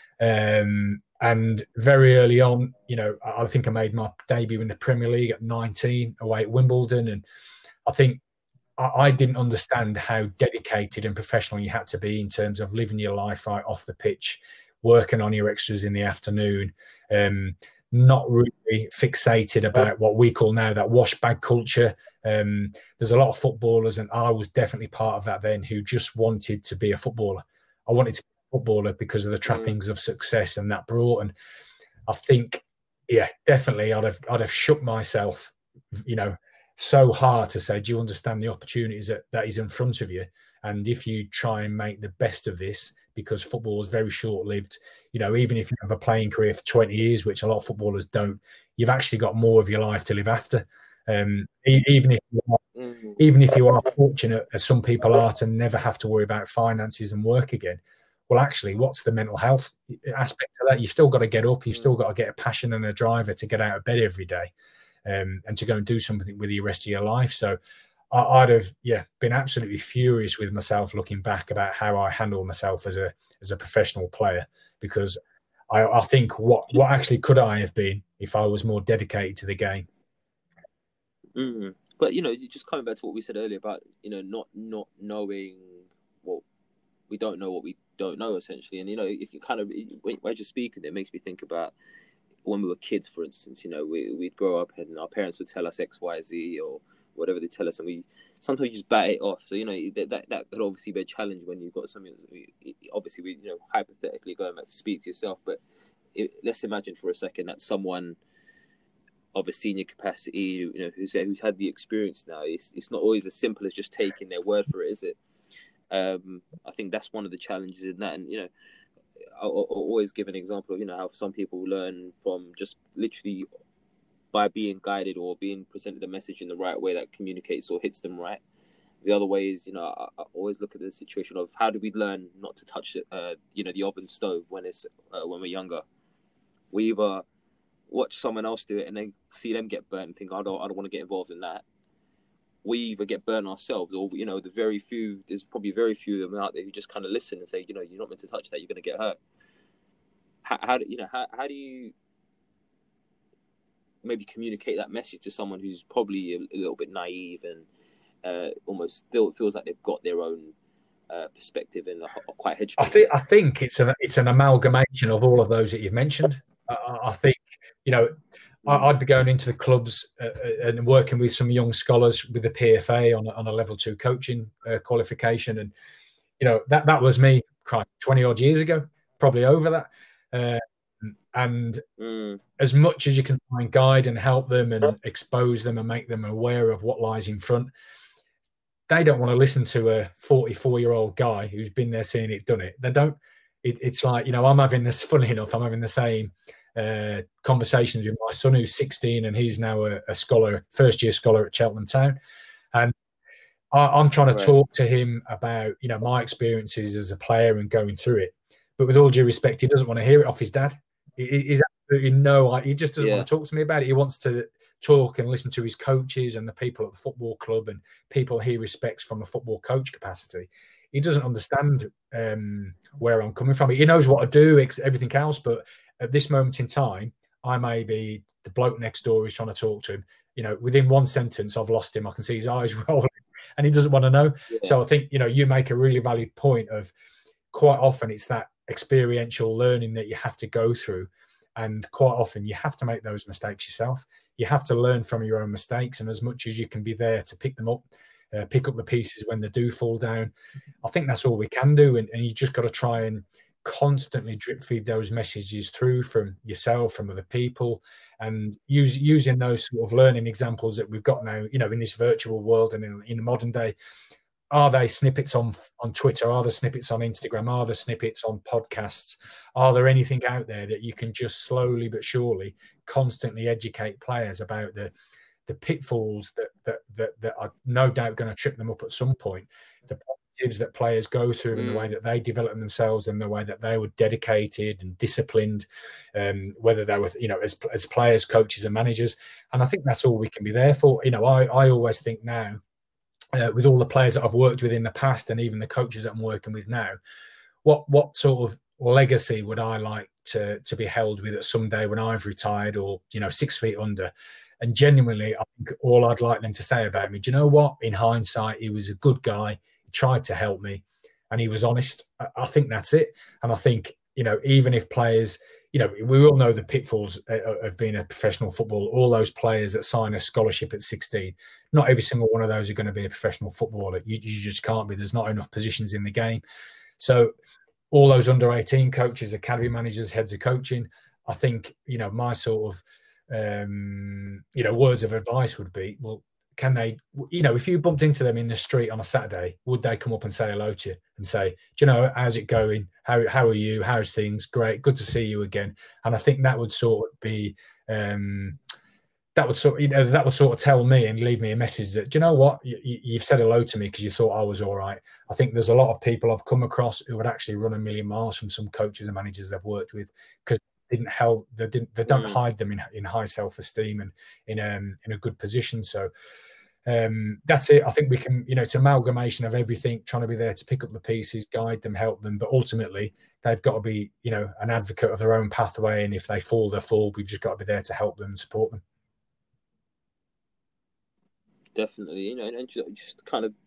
D: And very early on, I think I made my debut in the Premier League at 19 away at Wimbledon, and I think I didn't understand how dedicated and professional you had to be in terms of living your life right off the pitch, working on your extras in the afternoon, not really fixated about what we call now that wash bag culture. There's a lot of footballers, and I was definitely part of that then, who just wanted to be a footballer. I wanted to be a footballer because of the trappings of success and that brought. And I think, definitely I'd have shook myself, so hard to say, do you understand the opportunities that is in front of you? And if you try and make the best of this, because football is very short-lived, even if you have a playing career for 20 years, which a lot of footballers don't, you've actually got more of your life to live after. Even if you are fortunate, as some people are, to never have to worry about finances and work again, well, actually, what's the mental health aspect of that? You've still got to get up. You've still got to get a passion and a driver to get out of bed every day. And to go and do something with the rest of your life. So I'd have been absolutely furious with myself looking back about how I handled myself as a professional player, because I think what actually could I have been if I was more dedicated to the game.
F: Mm-hmm. But just coming back to what we said earlier about not knowing what we don't know, what we don't know, essentially. And if you kind of, when you're speaking, it makes me think about when we were kids, for instance. We'd grow up and our parents would tell us X, Y, Z, or whatever they tell us, and we sometimes just bat it off. So that could obviously be a challenge when you've got something. Obviously, we hypothetically going back to speak to yourself, but let's imagine for a second that someone of a senior capacity, who's had the experience now. It's not always as simple as just taking their word for it, is it? I think that's one of the challenges in that, and I'll always give an example of how some people learn from just literally by being guided or being presented a message in the right way that communicates or hits them right. The other way is, I always look at the situation of how do we learn not to touch the oven stove when we're younger. We either watch someone else do it and then see them get burnt and think, I don't want to get involved in that. We either get burnt ourselves, or there's probably very few of them out there who just kind of listen and say, you're not meant to touch that, you're going to get hurt. How do you maybe communicate that message to someone who's probably a little bit naive and almost still feels like they've got their own perspective and are quite headstrong?
D: I think it's an amalgamation of all of those that you've mentioned. I think I'd be going into the clubs and working with some young scholars with the PFA on a level 2 coaching qualification, and that was me 20 odd years ago, probably over that. And as much as you can try and guide and help them and expose them and make them aware of what lies in front, they don't want to listen to a 44-year-old guy who's been there, seen it, done it. They don't. It's like, I'm having this, funny enough, I'm having the same conversations with my son who's 16, and he's now a scholar, first-year scholar at Cheltenham Town. And I'm trying to talk to him about, my experiences as a player and going through it. But with all due respect, he doesn't want to hear it off his dad. He's absolutely he just doesn't want to talk to me about it. He wants to talk and listen to his coaches and the people at the football club and people he respects from a football coach capacity. He doesn't understand where I'm coming from. He knows what I do, everything else, but at this moment in time, I may be the bloke next door who's trying to talk to him. Within one sentence, I've lost him. I can see his eyes rolling, and he doesn't want to know. Yeah. So I think, you make a really valid point of, quite often it's that experiential learning that you have to go through, and quite often you have to make those mistakes yourself. You have to learn from your own mistakes, and as much as you can be there to pick them up, pick up the pieces when they do fall down, I think that's all we can do. And you just got to try and constantly drip feed those messages through from yourself, from other people, and using those sort of learning examples that we've got now, in this virtual world and in the modern day. are they snippets on Twitter? Are there snippets on Instagram? Are there snippets on podcasts? Are there anything out there that you can just slowly but surely constantly educate players about the pitfalls that are no doubt going to trip them up at some point, the positives that players go through and the way that they develop themselves and the way that they were dedicated and disciplined, whether they were, as players, coaches and managers. And I think that's all we can be there for. I always think now, with all the players that I've worked with in the past and even the coaches that I'm working with now, what sort of legacy would I like to be held with at some day when I've retired or, 6 feet under? And genuinely, I think all I'd like them to say about me, do you know what? In hindsight, he was a good guy. He tried to help me and he was honest. I think that's it. And I think, even if players, we all know the pitfalls of being a professional footballer. All those players that sign a scholarship at 16, not every single one of those are going to be a professional footballer. You just can't be. There's not enough positions in the game. So all those under 18 coaches, academy managers, heads of coaching, I think, my sort of, words of advice would be, well, can they, if you bumped into them in the street on a Saturday, would they come up and say hello to you and say, do you know, how's it going? How are you? How's things? Great. Good to see you again. And I think that would sort of be, that would sort of tell me and leave me a message that, do you know what? You've said hello to me because you thought I was all right. I think there's a lot of people I've come across who would actually run a million miles from some coaches and managers they've worked with because didn't help. They don't hide them in high self-esteem and in a good position. So that's it. I think we can, it's an amalgamation of everything, trying to be there to pick up the pieces, guide them, help them. But ultimately, they've got to be, an advocate of their own pathway. And if they fall, they fall. We've just got to be there to help them and support them.
F: Definitely, and just kind of,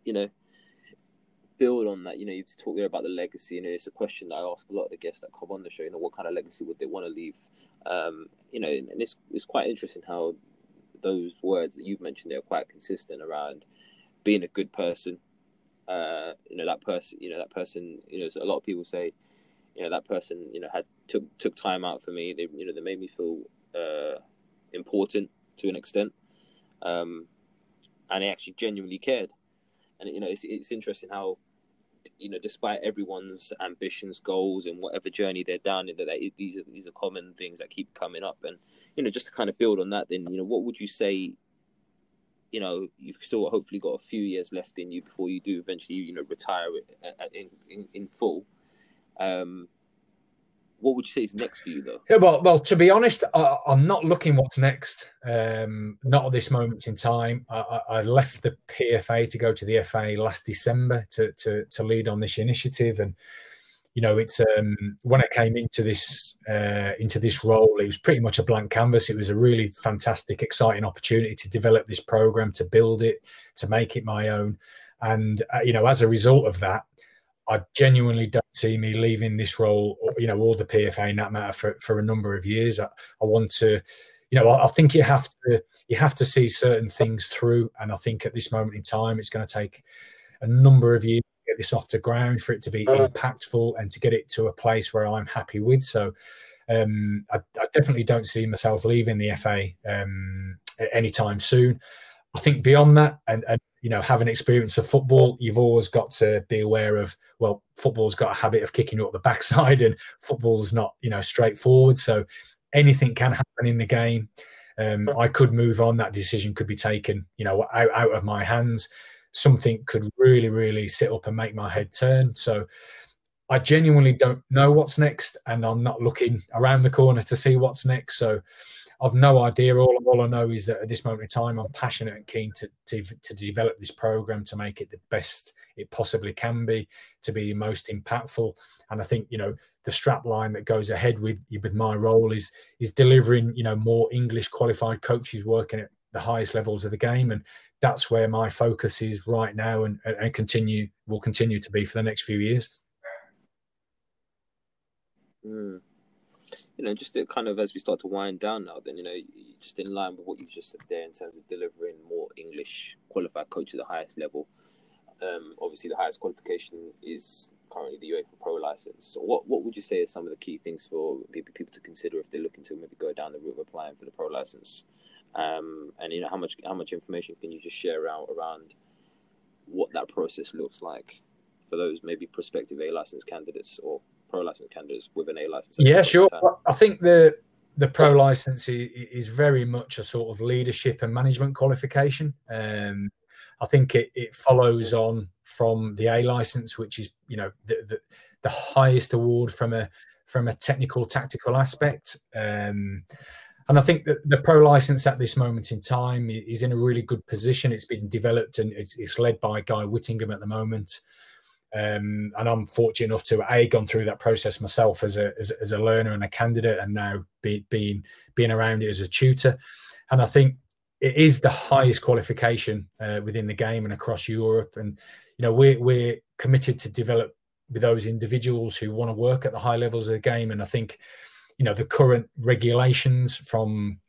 F: build on that. You've talked there about the legacy, and it's a question that I ask a lot of the guests that come on the show. What kind of legacy would they want to leave? And it's quite interesting how those words that you've mentioned are quite consistent around being a good person. That person. So a lot of people say, that person, had took time out for me. They made me feel important to an extent, and they actually genuinely cared. And it's interesting how, despite everyone's ambitions, goals, and whatever journey they're down, that these are common things that keep coming up. And just to kind of build on that, then what would you say? You've still hopefully got a few years left in you before you do eventually, retire in full. What would you say is next for you, though?
D: Yeah, well, to be honest, I'm not looking what's next. Not at this moment in time. I left the PFA to go to the FA last December to lead on this initiative, and it's when I came into this role, it was pretty much a blank canvas. It was a really fantastic, exciting opportunity to develop this program, to build it, to make it my own, and as a result of that, I genuinely don't see me leaving this role, or the PFA in that matter for a number of years. I want to, I think you have to see certain things through. And I think at this moment in time, it's going to take a number of years to get this off the ground for it to be impactful and to get it to a place where I'm happy with. So I definitely don't see myself leaving the FA anytime soon. I think beyond that, and having experience of football, you've always got to be aware of, well, football's got a habit of kicking you up the backside, and football's not, straightforward. So anything can happen in the game. I could move on. That decision could be taken, out of my hands. Something could really, really sit up and make my head turn. So I genuinely don't know what's next, and I'm not looking around the corner to see what's next. So I've no idea. All I know is that at this moment in time, I'm passionate and keen to develop this program to make it the best it possibly can be, to be most impactful. And I think, the strap line that goes ahead with my role is delivering, more English qualified coaches working at the highest levels of the game. And that's where my focus is right now, and will continue to be for the next few years.
F: Just to kind of, as we start to wind down now, then, just in line with what you just said there in terms of delivering more English qualified coaches at the highest level. Obviously, the highest qualification is currently the UEFA Pro license. So what would you say are some of the key things for people to consider if they're looking to maybe go down the route of applying for the Pro license? And how much information can you just share around what that process looks like for those maybe prospective A license candidates or pro license candidates with an A license?
D: Yeah, sure. I think the pro license is very much a sort of leadership and management qualification. I think it follows on from the A license, which is, you know, the highest award from a technical tactical aspect. And I think that the pro license at this moment in time is in a really good position. It's been developed and it's led by Guy Whittingham at the moment. And I'm fortunate enough to gone through that process myself as a learner and a candidate, and now being around it as a tutor. And I think it is the highest qualification within the game and across Europe. And you know, we're committed to develop with those individuals who want to work at the high levels of the game. And I think, you know, the current regulations from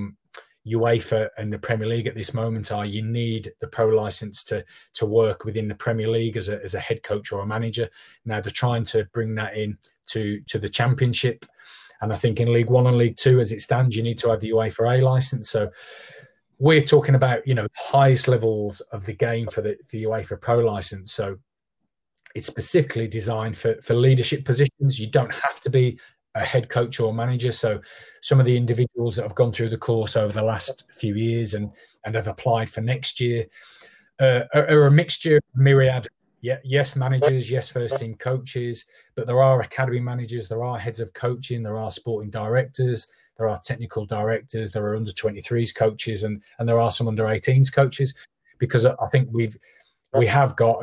D: UEFA and the Premier League at this moment are you need the pro license to work within the Premier League as a head coach or a manager. Now they're trying to bring that in to the Championship, and I think in League One and League Two as it stands, you need to have the UEFA A license. So we're talking about, you know, highest levels of the game for the UEFA Pro license. So it's specifically designed for leadership positions. You don't have to be a head coach or manager. So some of the individuals that have gone through the course over the last few years and have applied for next year are a mixture, myriad. Yes, managers, yes, first team coaches, but there are academy managers, there are heads of coaching, there are sporting directors, there are technical directors, there are under 23s coaches, and there are some under 18s coaches, because I think we have got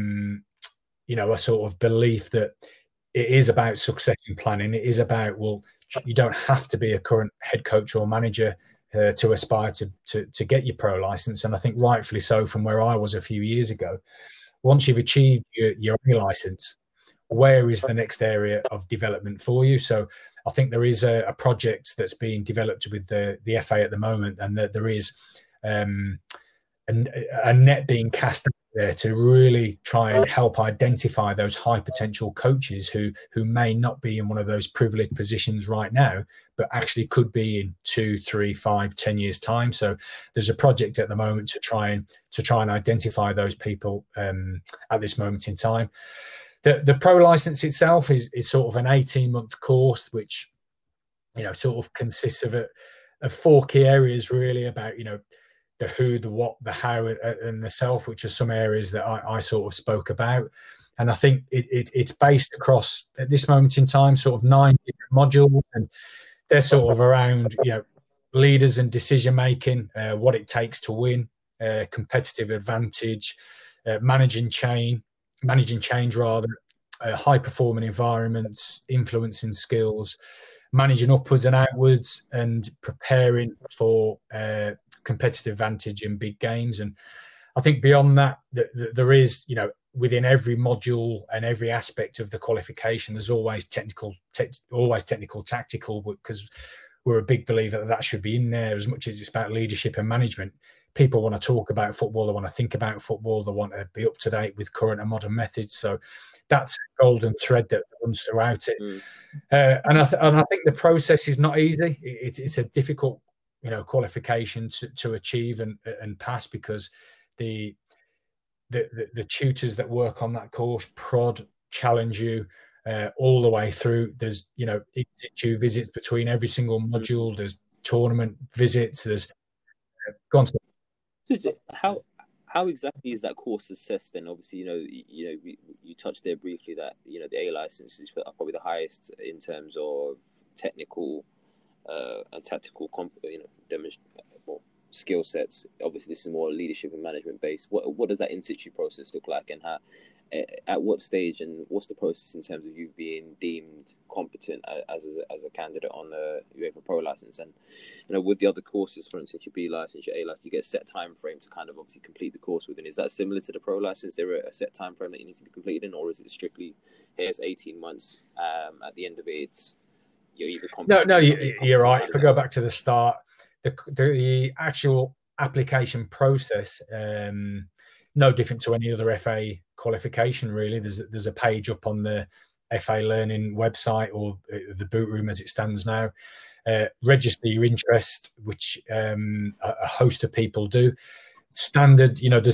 D: you know, a sort of belief that it is about succession planning. It is about, well, you don't have to be a current head coach or manager to aspire to get your pro license. And I think rightfully so, from where I was a few years ago. Once you've achieved your A license, where is the next area of development for you? So I think there is a project that's being developed with the FA at the moment, and that there is a net being cast out there to really try and help identify those high potential coaches who may not be in one of those privileged positions right now, but actually could be in 2, 3, 5, 10 years time. So there's a project at the moment to try and identify those people at this moment in time. The pro license itself is sort of an 18-month course, which, you know, sort of consists of 4 key areas really, about, you know, the who, the what, the how, and the self, which are some areas that I sort of spoke about. And I think it's based across, at this moment in time, sort of 9 different modules, and they're sort of around, you know, leaders and decision making, what it takes to win, competitive advantage, managing change rather, high performing environments, influencing skills, managing upwards and outwards, and preparing for competitive advantage in big games. And I think beyond that, there is, you know, within every module and every aspect of the qualification, there's always technical tactical, because we're a big believer that should be in there as much as it's about leadership and management. People want to talk about football, they want to think about football, they want to be up to date with current and modern methods. So that's a golden thread that runs throughout it. And I think the process is not easy. It's a difficult, you know, qualification to achieve and pass, because the tutors that work on that course prod, challenge you all the way through. There's, you know, in-situ visits between every single module. There's tournament visits. There's go on.
F: How exactly is that course assessed? And obviously, you touched there briefly that, you know, the A license is probably the highest in terms of technical and tactical, skill sets. Obviously, this is more leadership and management based. What does that in situ process look like, and how, at what stage, and what's the process in terms of you being deemed competent as a candidate on the UEFA Pro license? And, you know, with the other courses, for instance, your B license, your A license, you get a set time frame to kind of obviously complete the course within. Is that similar to the Pro license? Is there a set time frame that you need to be completed in, or is it strictly here's 18 months? At the end of it, it's you're either competent.
D: No, you're right. If I go back to the start, the actual application process, no different to any other FA qualification, really. There's a page up on the FA Learning website, or the boot room as it stands now. Register your interest, which a host of people do. Standard, you know, there's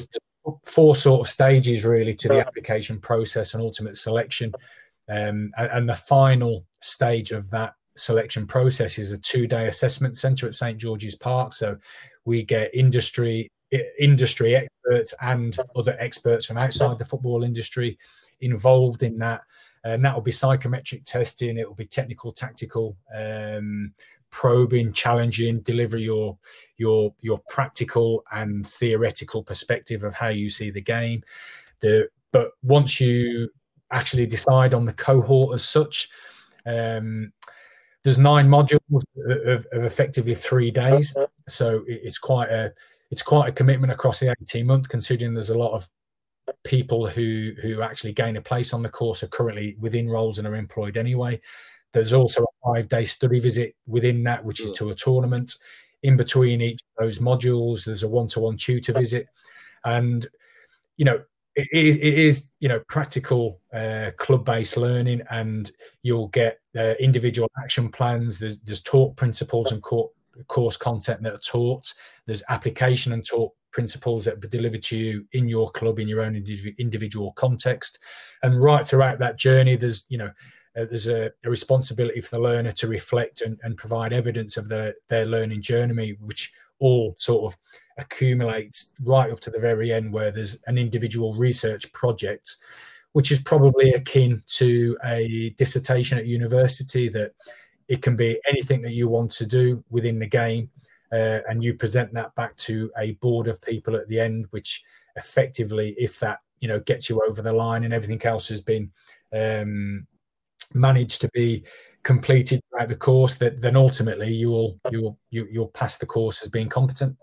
D: four sort of stages really to the application process and ultimate selection. And the final stage of that selection process is a 2-day assessment centre at St George's Park. So we get industry experts and other experts from outside the football industry involved in that. And that will be psychometric testing. It will be technical, tactical, probing, challenging, deliver your practical and theoretical perspective of how you see the game. But once you actually decide on the cohort as such, there's 9 modules of effectively 3 days. So it's quite a commitment across the 18-month, considering there's a lot of people who actually gain a place on the course are currently within roles and are employed anyway. There's also a 5-day study visit within that, which is to a tournament. In between each of those modules, there's a one-to-one tutor visit. And, it is practical club-based learning, and you'll get individual action plans. There's talk principles and course content that are taught. There's application and talk principles that are delivered to you in your club, in your own individual context. And right throughout that journey, there's a responsibility for the learner to reflect and provide evidence of their learning journey, which all sort of accumulates right up to the very end, where there's an individual research project, which is probably akin to a dissertation at university. That it can be anything that you want to do within the game, and you present that back to a board of people at the end, which effectively, if that gets you over the line and everything else has been managed to be completed throughout the course, then ultimately you'll pass the course as being competent.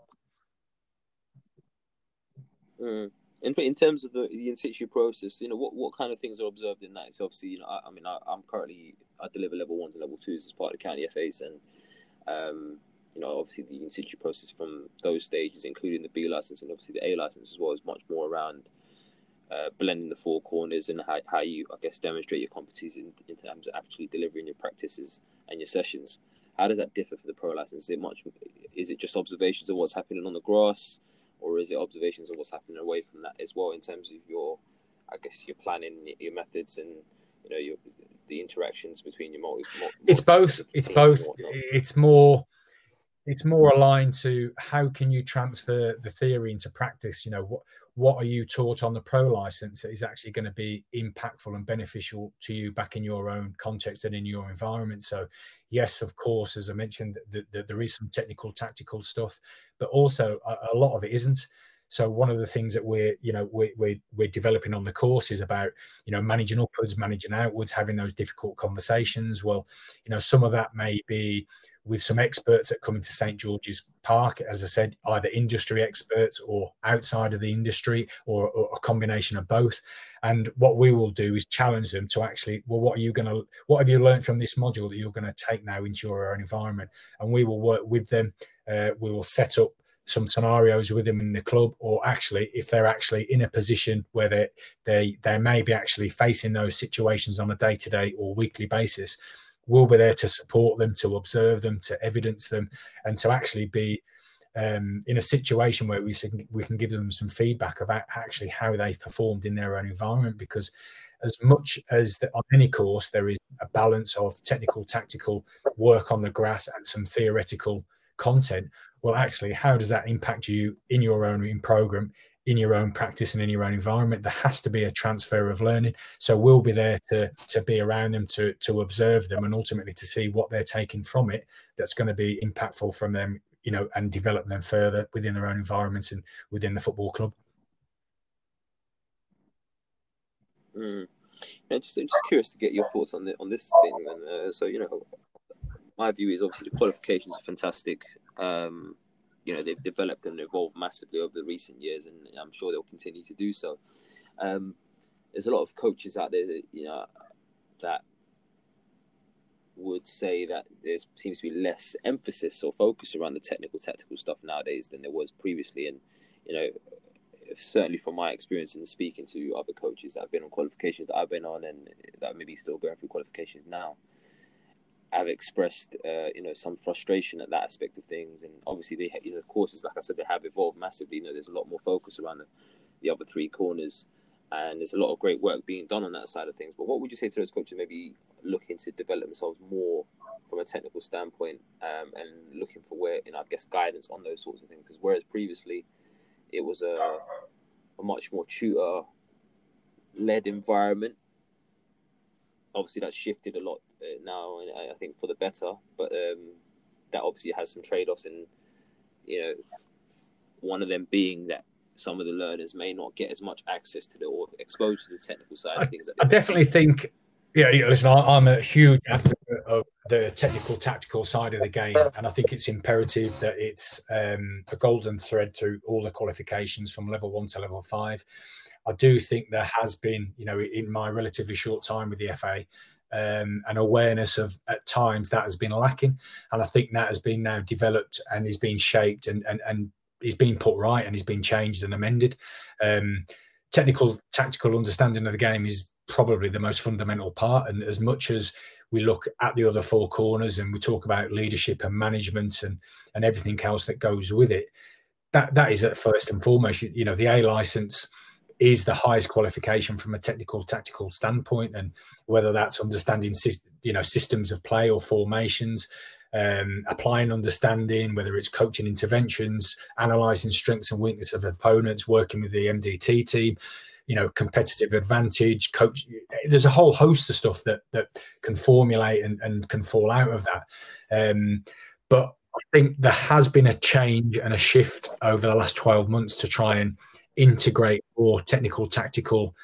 F: In terms of the in situ process, what kind of things are observed in that? So obviously, I deliver level 1s and level 2s as part of the county FAs, and obviously the in situ process from those stages, including the B license and obviously the A license as well, is much more around blending the 4 corners and how you, I guess, demonstrate your competencies in terms of actually delivering your practices and your sessions. How does that differ for the pro license? Is it just observations of what's happening on the grass, or is it observations of what's happening away from that as well, in terms of your planning, your methods, and the interactions between your
D: It's both. It's more aligned to how can you transfer the theory into practice. What are you taught on the pro license that is actually going to be impactful and beneficial to you back in your own context and in your environment. So yes, of course, as I mentioned, there is some technical, tactical stuff, but also a lot of it isn't. So one of the things that we're developing on the course is about, managing upwards, managing outwards, having those difficult conversations. Well, some of that may be with some experts that come into St George's Park, as I said, either industry experts or outside of the industry, or a combination of both. And what we will do is challenge them to actually, well, what have you learned from this module that you're going to take now into your own environment? And we will work with them. We will set up some scenarios with them in the club, or actually, if they're actually in a position where they may be actually facing those situations on a day-to-day or weekly basis, we'll be there to support them, to observe them, to evidence them, and to actually be in a situation where we can give them some feedback about actually how they've performed in their own environment. Because as much as on any course, there is a balance of technical, tactical work on the grass and some theoretical content. Well, actually, how does that impact you in your own program, in your own practice, and in your own environment? There has to be a transfer of learning. So we'll be there to be around them, to observe them, and ultimately to see what they're taking from it that's going to be impactful from them, and develop them further within their own environments and within the football club.
F: Just curious to get your thoughts on this thing. And so my view is obviously the qualifications are fantastic. They've developed and evolved massively over the recent years, and I'm sure they'll continue to do so. There's a lot of coaches out there that would say that there seems to be less emphasis or focus around the technical, tactical stuff nowadays than there was previously. And certainly from my experience in speaking to other coaches that have been on qualifications that I've been on, and that maybe still going through qualifications now, I've expressed, some frustration at that aspect of things. And obviously, the courses, like I said, they have evolved massively. There's a lot more focus around the other three corners. And there's a lot of great work being done on that side of things. But what would you say to those coaches maybe looking to develop themselves more from a technical standpoint, and looking for where, I guess, guidance on those sorts of things? Because whereas previously it was a much more tutor-led environment, obviously that's shifted a lot now, and I think for the better. But that obviously has some trade-offs, and one of them being that some of the learners may not get as much access to or exposure to the technical side of things.
D: I definitely think, listen, I'm a huge advocate of the technical, tactical side of the game. And I think it's imperative that it's a golden thread through all the qualifications from level 1 to level 5. I do think there has been, in my relatively short time with the FA, an awareness of, at times, that has been lacking. And I think that has been now developed and is being shaped and is being put right and is being changed and amended. Technical, tactical understanding of the game is probably the most fundamental part. And as much as we look at the other four corners and we talk about leadership and management and everything else that goes with it, that is at first and foremost. The A license is the highest qualification from a technical, tactical standpoint, and whether that's understanding systems of play or formations, applying understanding, whether it's coaching interventions, analysing strengths and weaknesses of opponents, working with the MDT team, competitive advantage, coach. There's a whole host of stuff that can formulate and can fall out of that. But I think there has been a change and a shift over the last 12 months to try and integrate more technical, tactical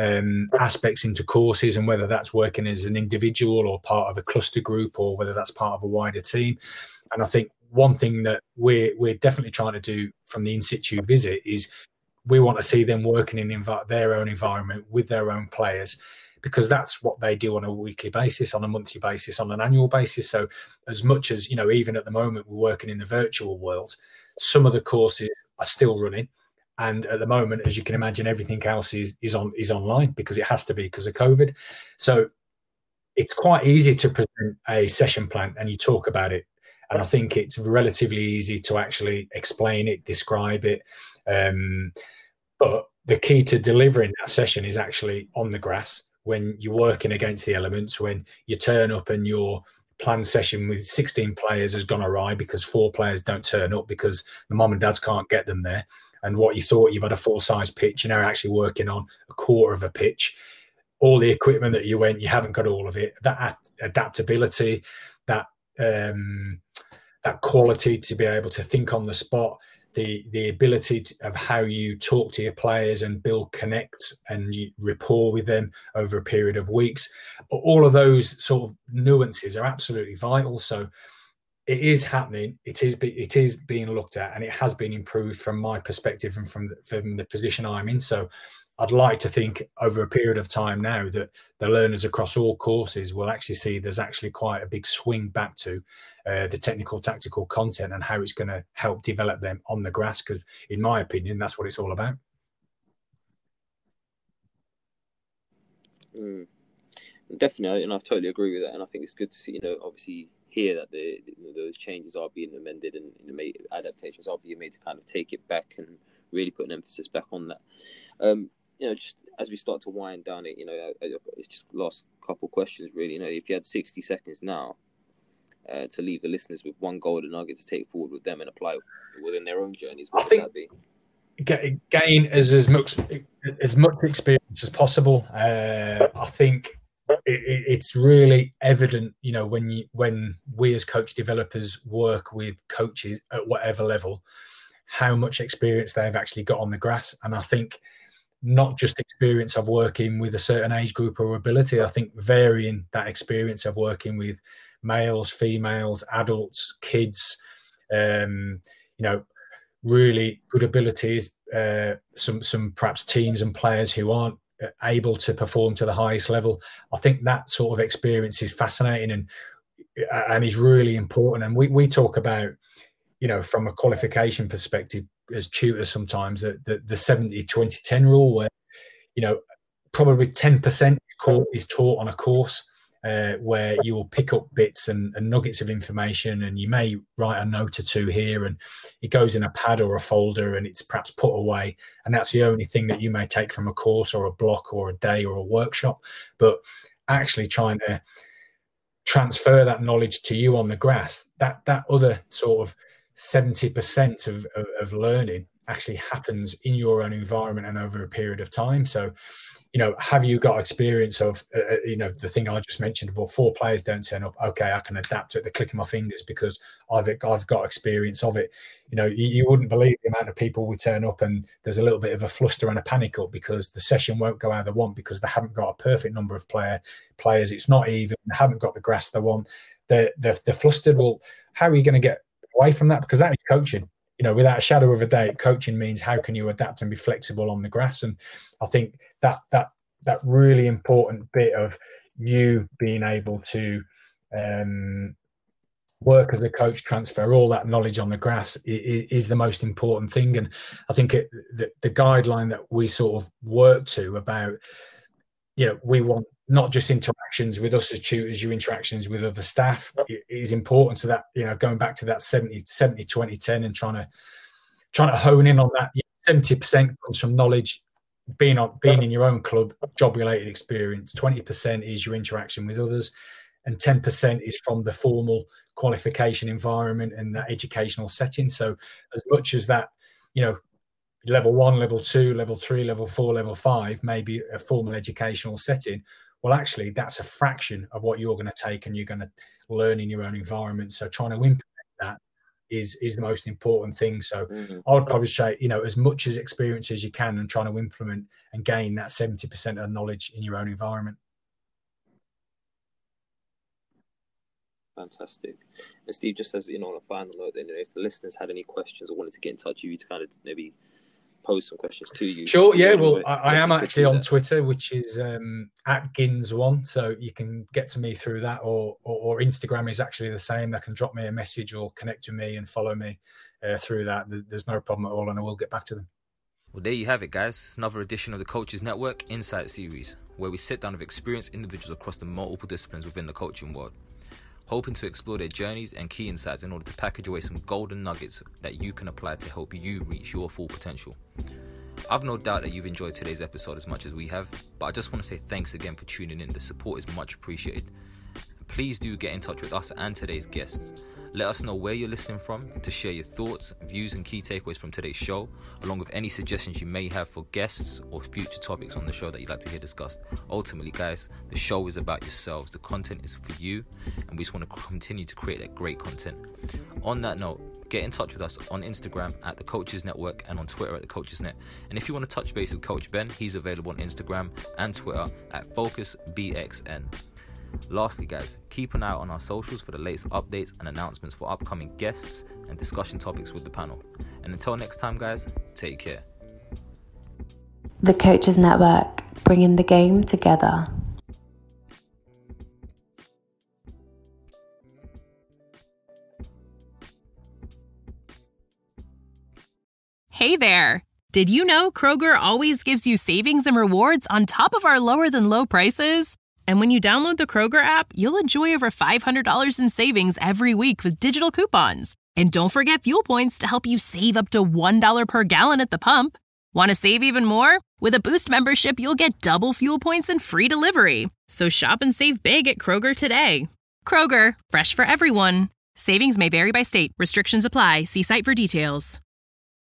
D: aspects into courses, and whether that's working as an individual or part of a cluster group, or whether that's part of a wider team. And I think one thing that we're definitely trying to do from the in situ visit is we want to see them working in their own environment with their own players, because that's what they do on a weekly basis, on a monthly basis, on an annual basis. So as much as, even at the moment we're working in the virtual world, some of the courses are still running. And at the moment, as you can imagine, everything else is online, because it has to be because of COVID. So it's quite easy to present a session plan and you talk about it. And I think it's relatively easy to actually explain it, describe it. But the key to delivering that session is actually on the grass, when you're working against the elements, when you turn up and your planned session with 16 players has gone awry because 4 players don't turn up because the mom and dads can't get them there. And what you thought you've had a full-size pitch, you're now actually working on a quarter of a pitch. All the equipment that you haven't got all of it. That adaptability, that quality to be able to think on the spot, the ability of how you talk to your players and build connect and rapport with them over a period of weeks. All of those sort of nuances are absolutely vital. So it is happening. It is being looked at, and it has been improved from my perspective and from the position I'm in. So I'd like to think over a period of time now that the learners across all courses will actually see there's actually quite a big swing back to the technical, tactical content and how it's going to help develop them on the grass. Because in my opinion, that's what it's all about.
F: Definitely, and I totally agree with that. And I think it's good to see, obviously hear that those changes are being amended and adaptations are being made to kind of take it back and really put an emphasis back on that. Just as we start to wind down it, it's just last couple questions really. If you had 60 seconds now to leave the listeners with one golden nugget to take forward with them and apply within their own journeys, what would that be?
D: Gain as much experience as possible. I think it's really evident, when we as coach developers work with coaches at whatever level, how much experience they've actually got on the grass. And I think not just experience of working with a certain age group or ability, I think varying that experience of working with males, females, adults, kids, really good abilities, some perhaps teams and players who aren't able to perform to the highest level. I think that sort of experience is fascinating and is really important. And we talk about, from a qualification perspective as tutors sometimes, the 70-20-10 rule, where, probably 10% is taught on a course where you will pick up bits and nuggets of information, and you may write a note or two here, and it goes in a pad or a folder, and it's perhaps put away, and that's the only thing that you may take from a course or a block or a day or a workshop. But actually trying to transfer that knowledge to you on the grass, that other sort of 70% of learning actually happens in your own environment and over a period of time. So, have you got experience of, the thing I just mentioned about 4 players don't turn up? Okay, I can adapt at the click of my fingers because I've got experience of it. You wouldn't believe the amount of people who turn up and there's a little bit of a fluster and a panic up because the session won't go how they want because they haven't got a perfect number of players. It's not even, they haven't got the grass they want. They're flustered. Well, how are you going to get away from that? Because that is coaching. Without a shadow of a doubt, coaching means how can you adapt and be flexible on the grass. And I think that really important bit of you being able to work as a coach, transfer all that knowledge on the grass is the most important thing. And I think the guideline that we sort of work to about, we want not just interactions with us as tutors, your interactions with other staff is important. So that, going back to that 70-20-10 and trying to hone in on that, 70% comes from knowledge, being in your own club, job-related experience. 20% is your interaction with others, and 10% is from the formal qualification environment and that educational setting. So as much as that, level 1, level 2, level 3, level 4, level 5, maybe a formal educational setting, well, actually, that's a fraction of what you're going to take and you're going to learn in your own environment. So trying to implement that is the most important thing. So I would probably say, as much as experience as you can and trying to implement and gain that 70% of knowledge in your own environment.
F: Fantastic. And Steve, just as, on a final note, then, if the listeners had any questions or wanted to get in touch with you to kind of maybe pose some questions to you.
D: Sure, yeah. Well, I am actually on Twitter, which is @Gins1, so you can get to me through that, or Instagram is actually the same. They can drop me a message or connect to me and follow me through that. There's no problem at all, and I will get back to them.
E: Well, there you have it, guys. Another edition of the Coaches Network Insight Series, where we sit down with experienced individuals across the multiple disciplines within the coaching world, hoping to explore their journeys and key insights in order to package away some golden nuggets that you can apply to help you reach your full potential. I've no doubt that you've enjoyed today's episode as much as we have, but I just want to say thanks again for tuning in. The support is much appreciated. Please do get in touch with us and today's guests. Let us know where you're listening from to share your thoughts, views and key takeaways from today's show, along with any suggestions you may have for guests or future topics on the show that you'd like to hear discussed. Ultimately, guys, the show is about yourselves. The content is for you, and we just want to continue to create that great content. On that note, get in touch with us on Instagram at The Coaches Network and on Twitter at The Coaches Net. And if you want to touch base with Coach Ben, he's available on Instagram and Twitter at FocusBXN. Lastly, guys, keep an eye out on our socials for the latest updates and announcements for upcoming guests and discussion topics with the panel. And until next time, guys, take care.
C: The Coaches Network, bringing the game together.
B: Hey there! Did you know Kroger always gives you savings and rewards on top of our lower than low prices? And when you download the Kroger app, you'll enjoy over $500 in savings every week with digital coupons. And don't forget fuel points to help you save up to $1 per gallon at the pump. Want to save even more? With a Boost membership, you'll get double fuel points and free delivery. So shop and save big at Kroger today. Kroger, fresh for everyone. Savings may vary by state. Restrictions apply. See site for details.